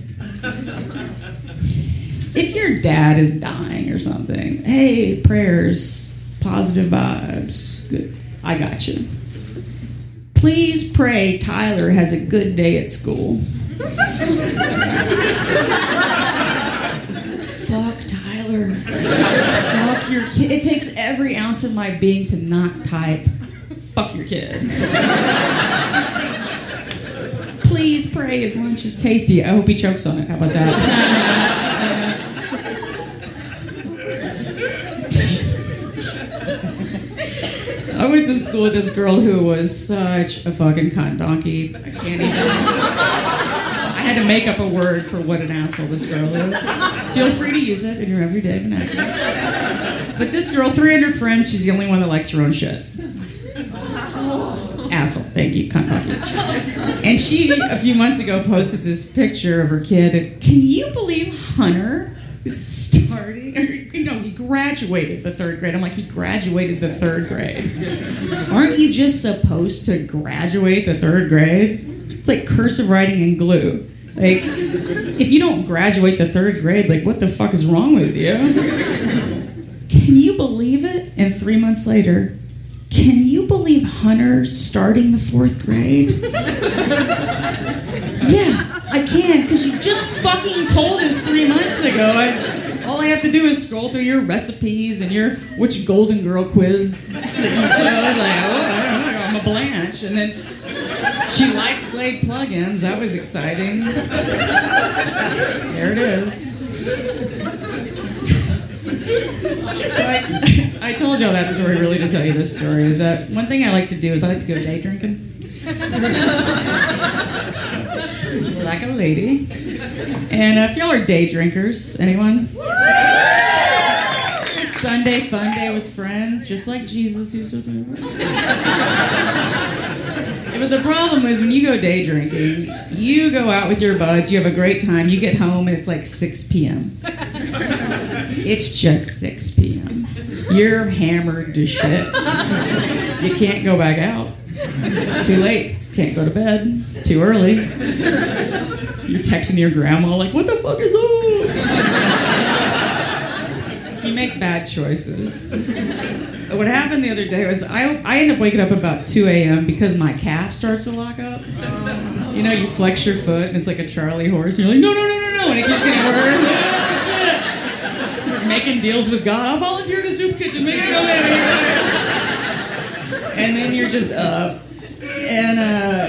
If your dad is dying or something, hey, prayers, positive vibes. Good. I got you. Please pray Tyler has a good day at school. Fuck Tyler. Fuck your kid. It takes every ounce of my being to not type, fuck your kid. Please pray his lunch is tasty. I hope he chokes on it. How about that? I went to school with this girl who was such a fucking cunt donkey. I can't even. I had to make up a word for what an asshole this girl is. Feel free to use it in your everyday vernacular. But this girl, 300 friends, she's the only one that likes her own shit. Asshole. Thank you, cunt donkey. And she, a few months ago, posted this picture of her kid. And can you believe Hunter is starting? Or, he graduated the 3rd grade. I'm like, he graduated the 3rd grade. Aren't you just supposed to graduate the 3rd grade? It's like cursive writing and glue. Like, if you don't graduate the 3rd grade, like, what the fuck is wrong with you? Can you believe it? And 3 months later, can you believe Hunter's starting the 4th grade? Yeah, I can, because you just fucking told us 3 months ago. All I have to do is scroll through your recipes and your which Golden Girl quiz that you took. Like, oh, I don't know, I'm a Blanche. And then she liked Glade plugins. That was exciting. There it is. So I told y'all that story really to tell you this story. Is that one thing I like to do is I like to go day drinking. Like a lady. And if y'all are day drinkers, anyone? Sunday fun day with friends, just like Jesus used to do. But the problem is when you go day drinking, you go out with your buds, you have a great time, you get home and it's like 6 p.m. It's just 6 p.m. You're hammered to shit. You can't go back out. Too late. Can't go to bed. Too early. You're texting your grandma like, what the fuck is up? You make bad choices. What happened the other day was I ended up waking up about 2 a.m. because my calf starts to lock up. You know, you flex your foot and it's like a Charlie horse. And you're like, no, and it keeps getting worse. Oh, shit. You're making deals with God. I'll volunteer to soup kitchen. Make it go there. And then you're just up. And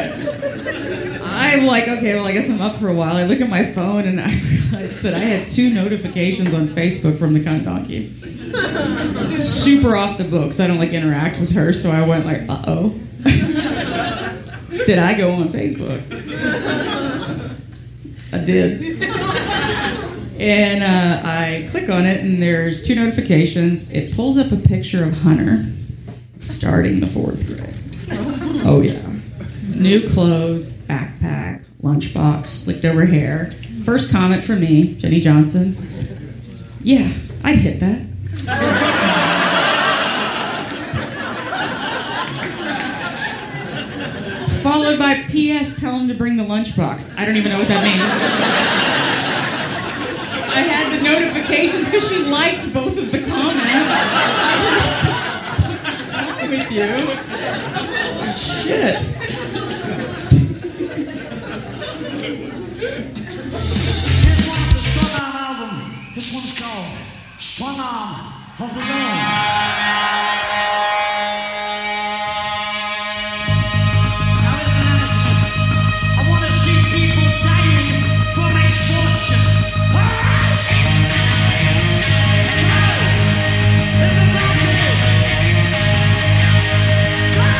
I'm like, okay, well, I guess I'm up for a while. I look at my phone and I realized that I had 2 notifications on Facebook from the cunt donkey. Super off the books. I don't like interact with her, so I went like, uh-oh. Did I go on Facebook? I did. And I click on it and there's 2 notifications. It pulls up a picture of Hunter starting the 4th grade. Oh yeah. New clothes, backpack, lunchbox, slicked over hair. First comment from me, Jenny Johnson. Yeah, I'd hit that. Followed by P.S. tell him to bring the lunchbox. I don't even know what that means. I had the notifications because she liked both of the comments. With you. Shit. Here's one of the Strong Arm album. This one's called Strong Arm of the Moon. Now listen, Aerosmith. I want to see people dying from exhaustion. Alright! Go! In the battle! Go!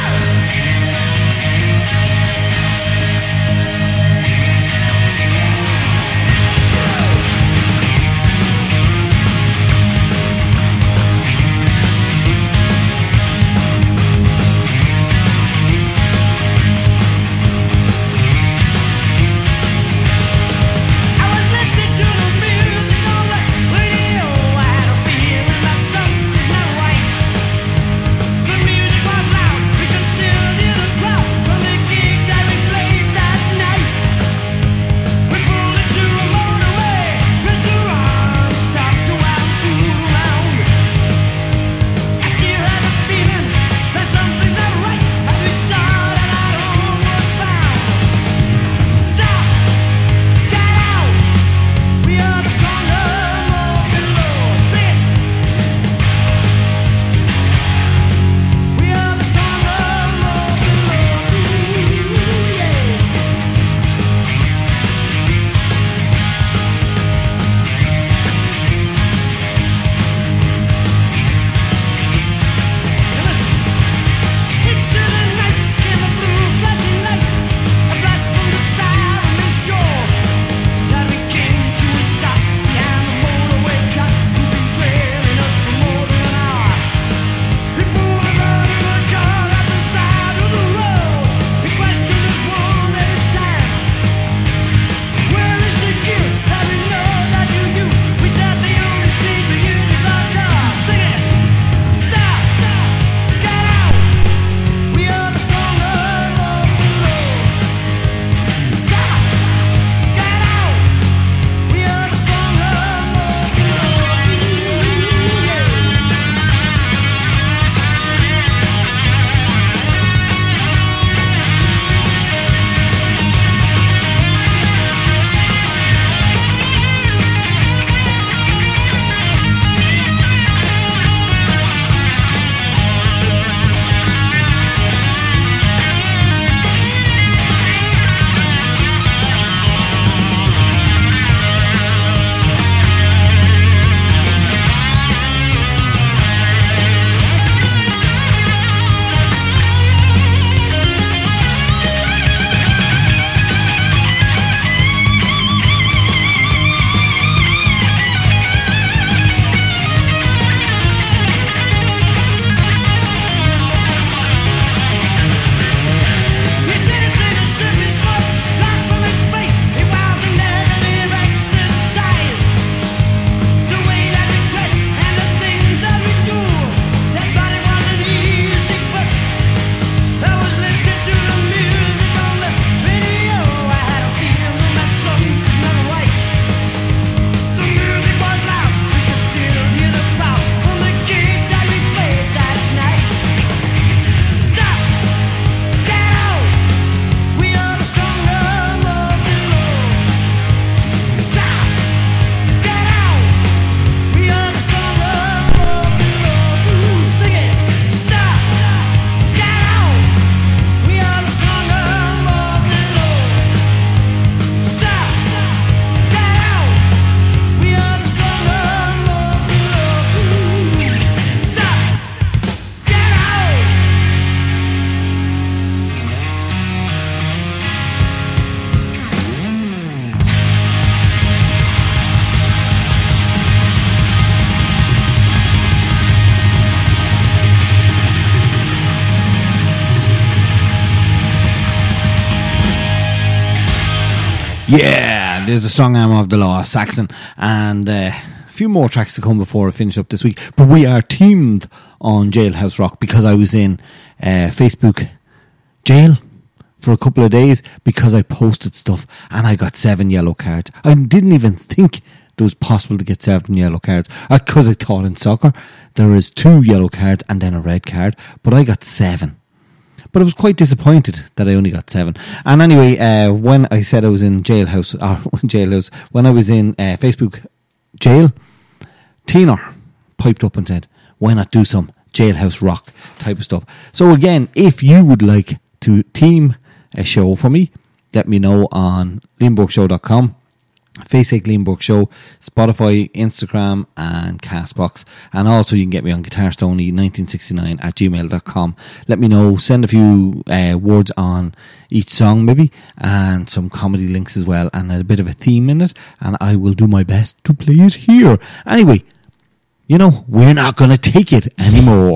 Yeah, there's a Strong Arm of the Law, Saxon, and a few more tracks to come before I finish up this week. But we are teamed on Jailhouse Rock because I was in Facebook jail for a couple of days because I posted stuff and I got 7 yellow cards. I didn't even think it was possible to get 7 yellow cards because I thought in soccer there is 2 yellow cards and then a red card, but I got 7. But I was quite disappointed that I only got 7. And anyway, when I said I was in jailhouse, when I was in Facebook jail, Tina piped up and said, why not do some Jailhouse Rock type of stuff? So again, if you would like to team a show for me, let me know on liamburkshow.com. Facebook Liamburk Show, Spotify, Instagram and Castbox, and also you can get me on guitarstony1969@gmail.com. Let me know, send a few words on each song maybe, and some comedy links as well, and a bit of a theme in it, and I will do my best to play it here. Anyway, you know, we're not going to take it anymore.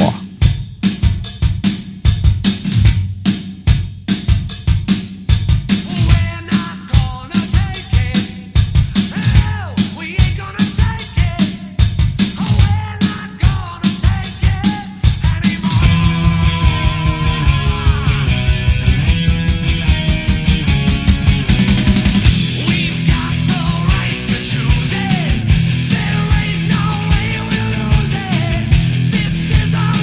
This is our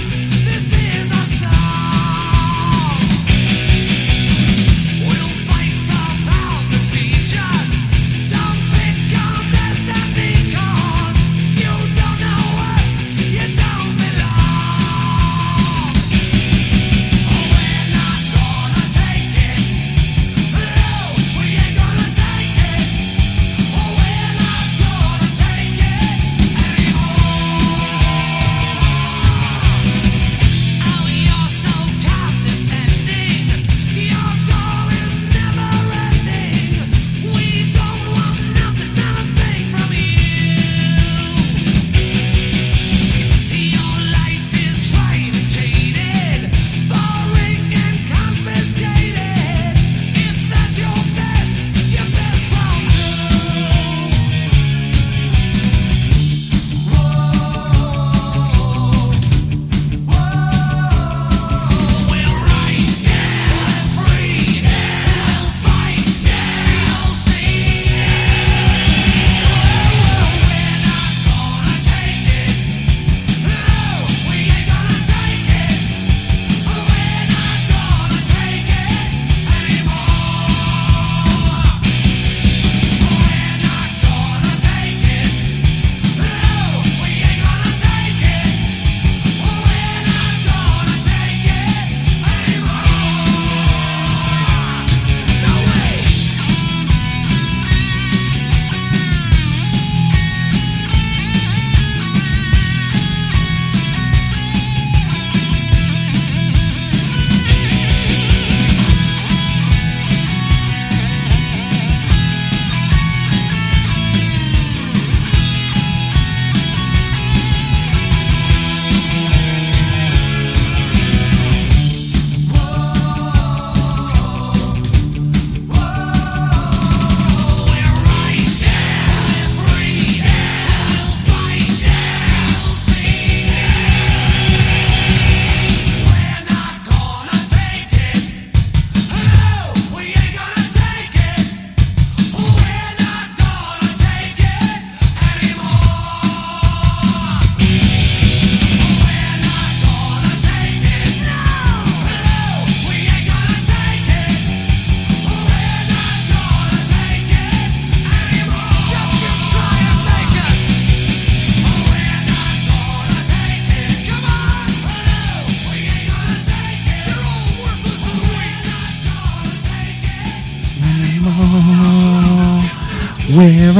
We're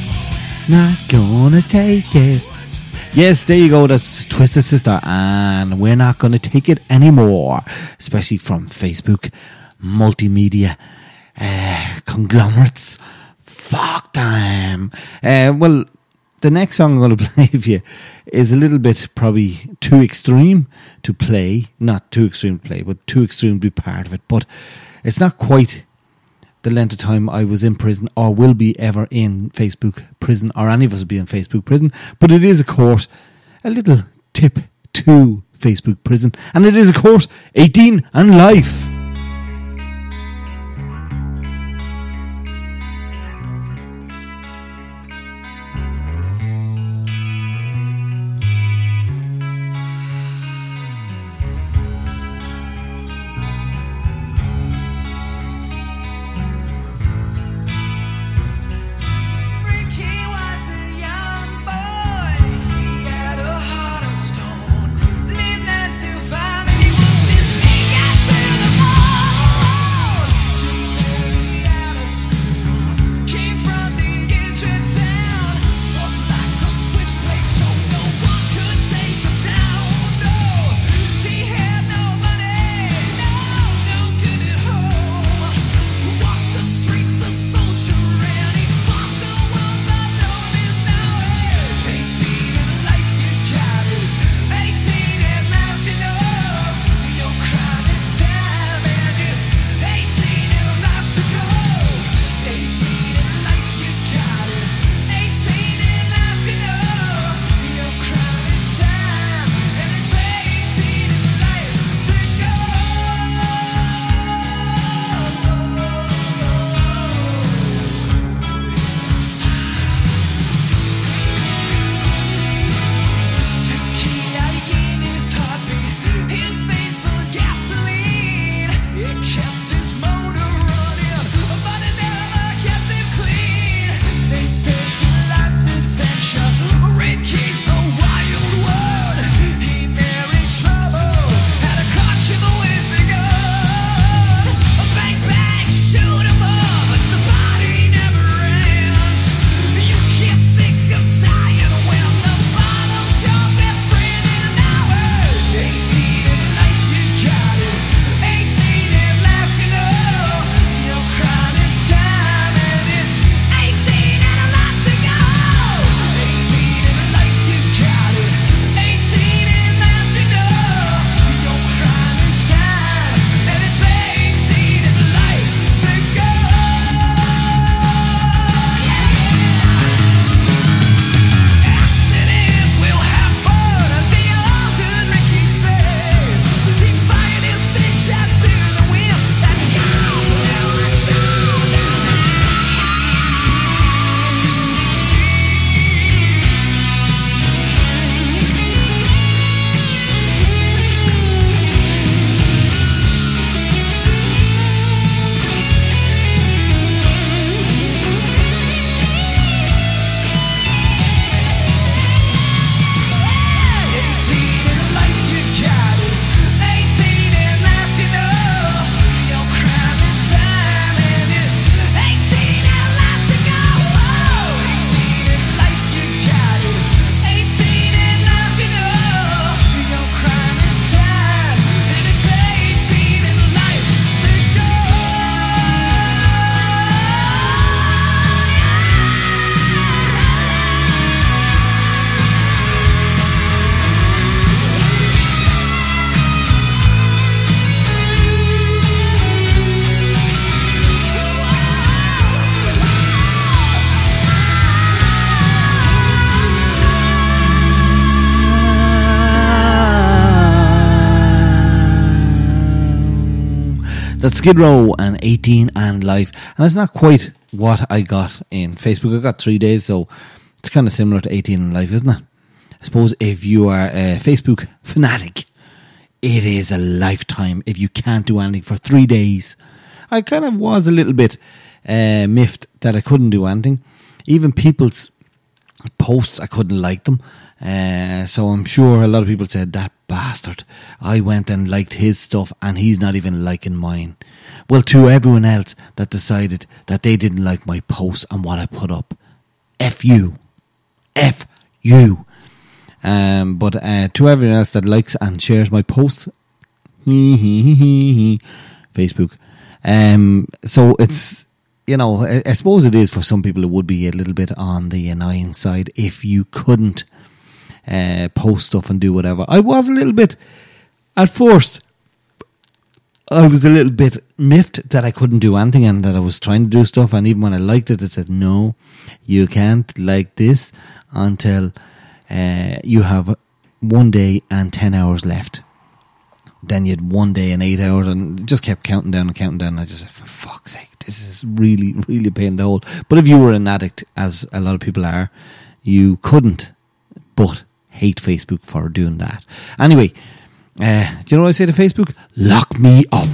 not gonna take it. Yes, there you go. That's Twisted Sister, and we're not going to take it anymore, especially from Facebook multimedia conglomerates. Fuck them. Well, the next song I'm going to play for you is a little bit probably too extreme to play. Not too extreme to play, but too extreme to be part of it. But it's not quite the length of time I was in prison or will be ever in Facebook prison, or any of us will be in Facebook prison. But it is, of course, a little tip to Facebook prison. And it is, of course, 18 and life. That's Skid Row and 18 and Life. And it's not quite what I got in Facebook. I got 3 days, so it's kind of similar to 18 and Life, isn't it? I suppose if you are a Facebook fanatic, it is a lifetime if you can't do anything for 3 days. I kind of was a little bit miffed that I couldn't do anything. Even people's posts, I couldn't like them. So I'm sure a lot of people said, that bastard, I went and liked his stuff and he's not even liking mine. Well, to everyone else that decided that they didn't like my posts and what I put up, F you. F you. But to everyone else that likes and shares my post, Facebook. So it's, you know, I suppose it is for some people, it would be a little bit on the annoying side if you couldn't post stuff and do whatever. I was a little bit, at first, I was a little bit miffed that I couldn't do anything and that I was trying to do stuff, and even when I liked it, it said, no, you can't like this until you have 1 day and 10 hours left. Then you had 1 day and 8 hours, and it just kept counting down. And I just said, for fuck's sake, this is really, really a pain in the hole. But if you were an addict, as a lot of people are, you couldn't but hate Facebook for doing that. Anyway, do you know what I say to Facebook? Lock me up.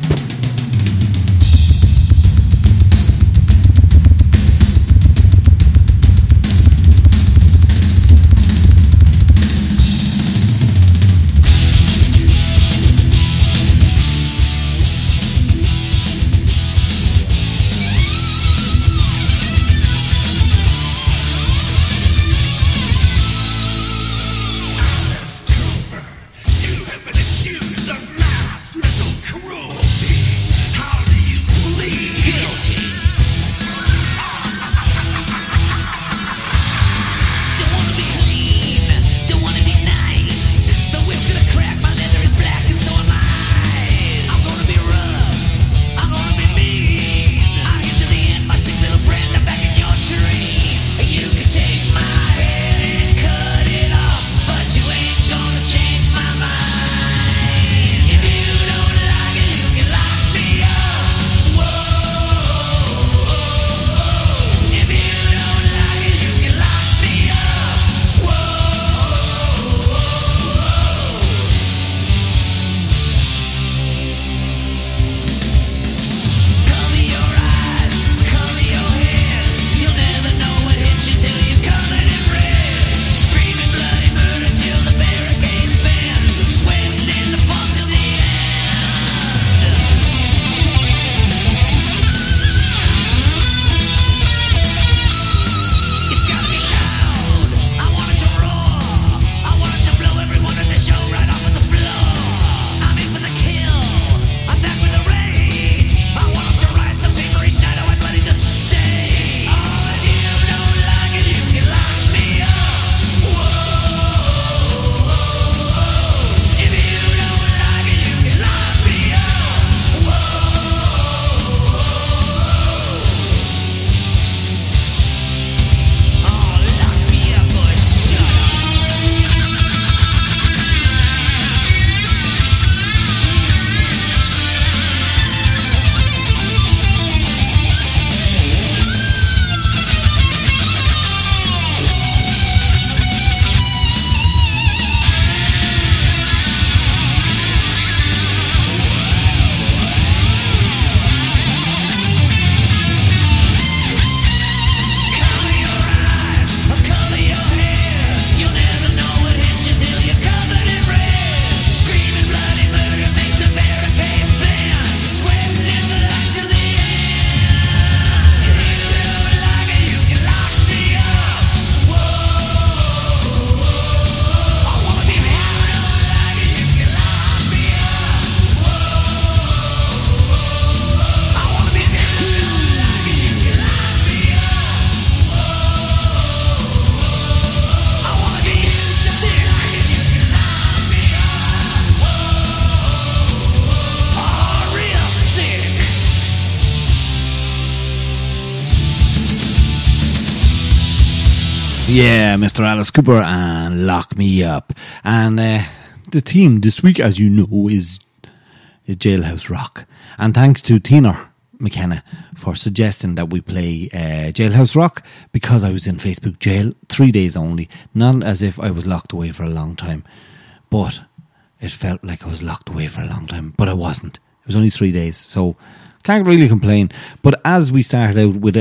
Yeah, Mr. Alice Cooper and Lock Me Up. And the theme this week, as you know, is Jailhouse Rock. And thanks to Tina McKenna for suggesting that we play Jailhouse Rock, because I was in Facebook jail 3 days only. Not as if I was locked away for a long time, but it felt like I was locked away for a long time. But I wasn't. It was only 3 days, so can't really complain. But as we started out with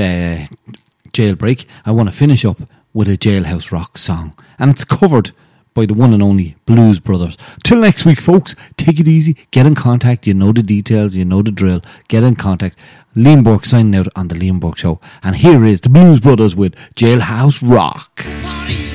Jailbreak, I want to finish up with a Jailhouse Rock song, and it's covered by the one and only Blues Brothers. Till next week, folks, take it easy, get in contact, you know the details, you know the drill, get in contact. Liam Burke signing out on the Liam Burke Show, and here is the Blues Brothers with Jailhouse Rock. Party.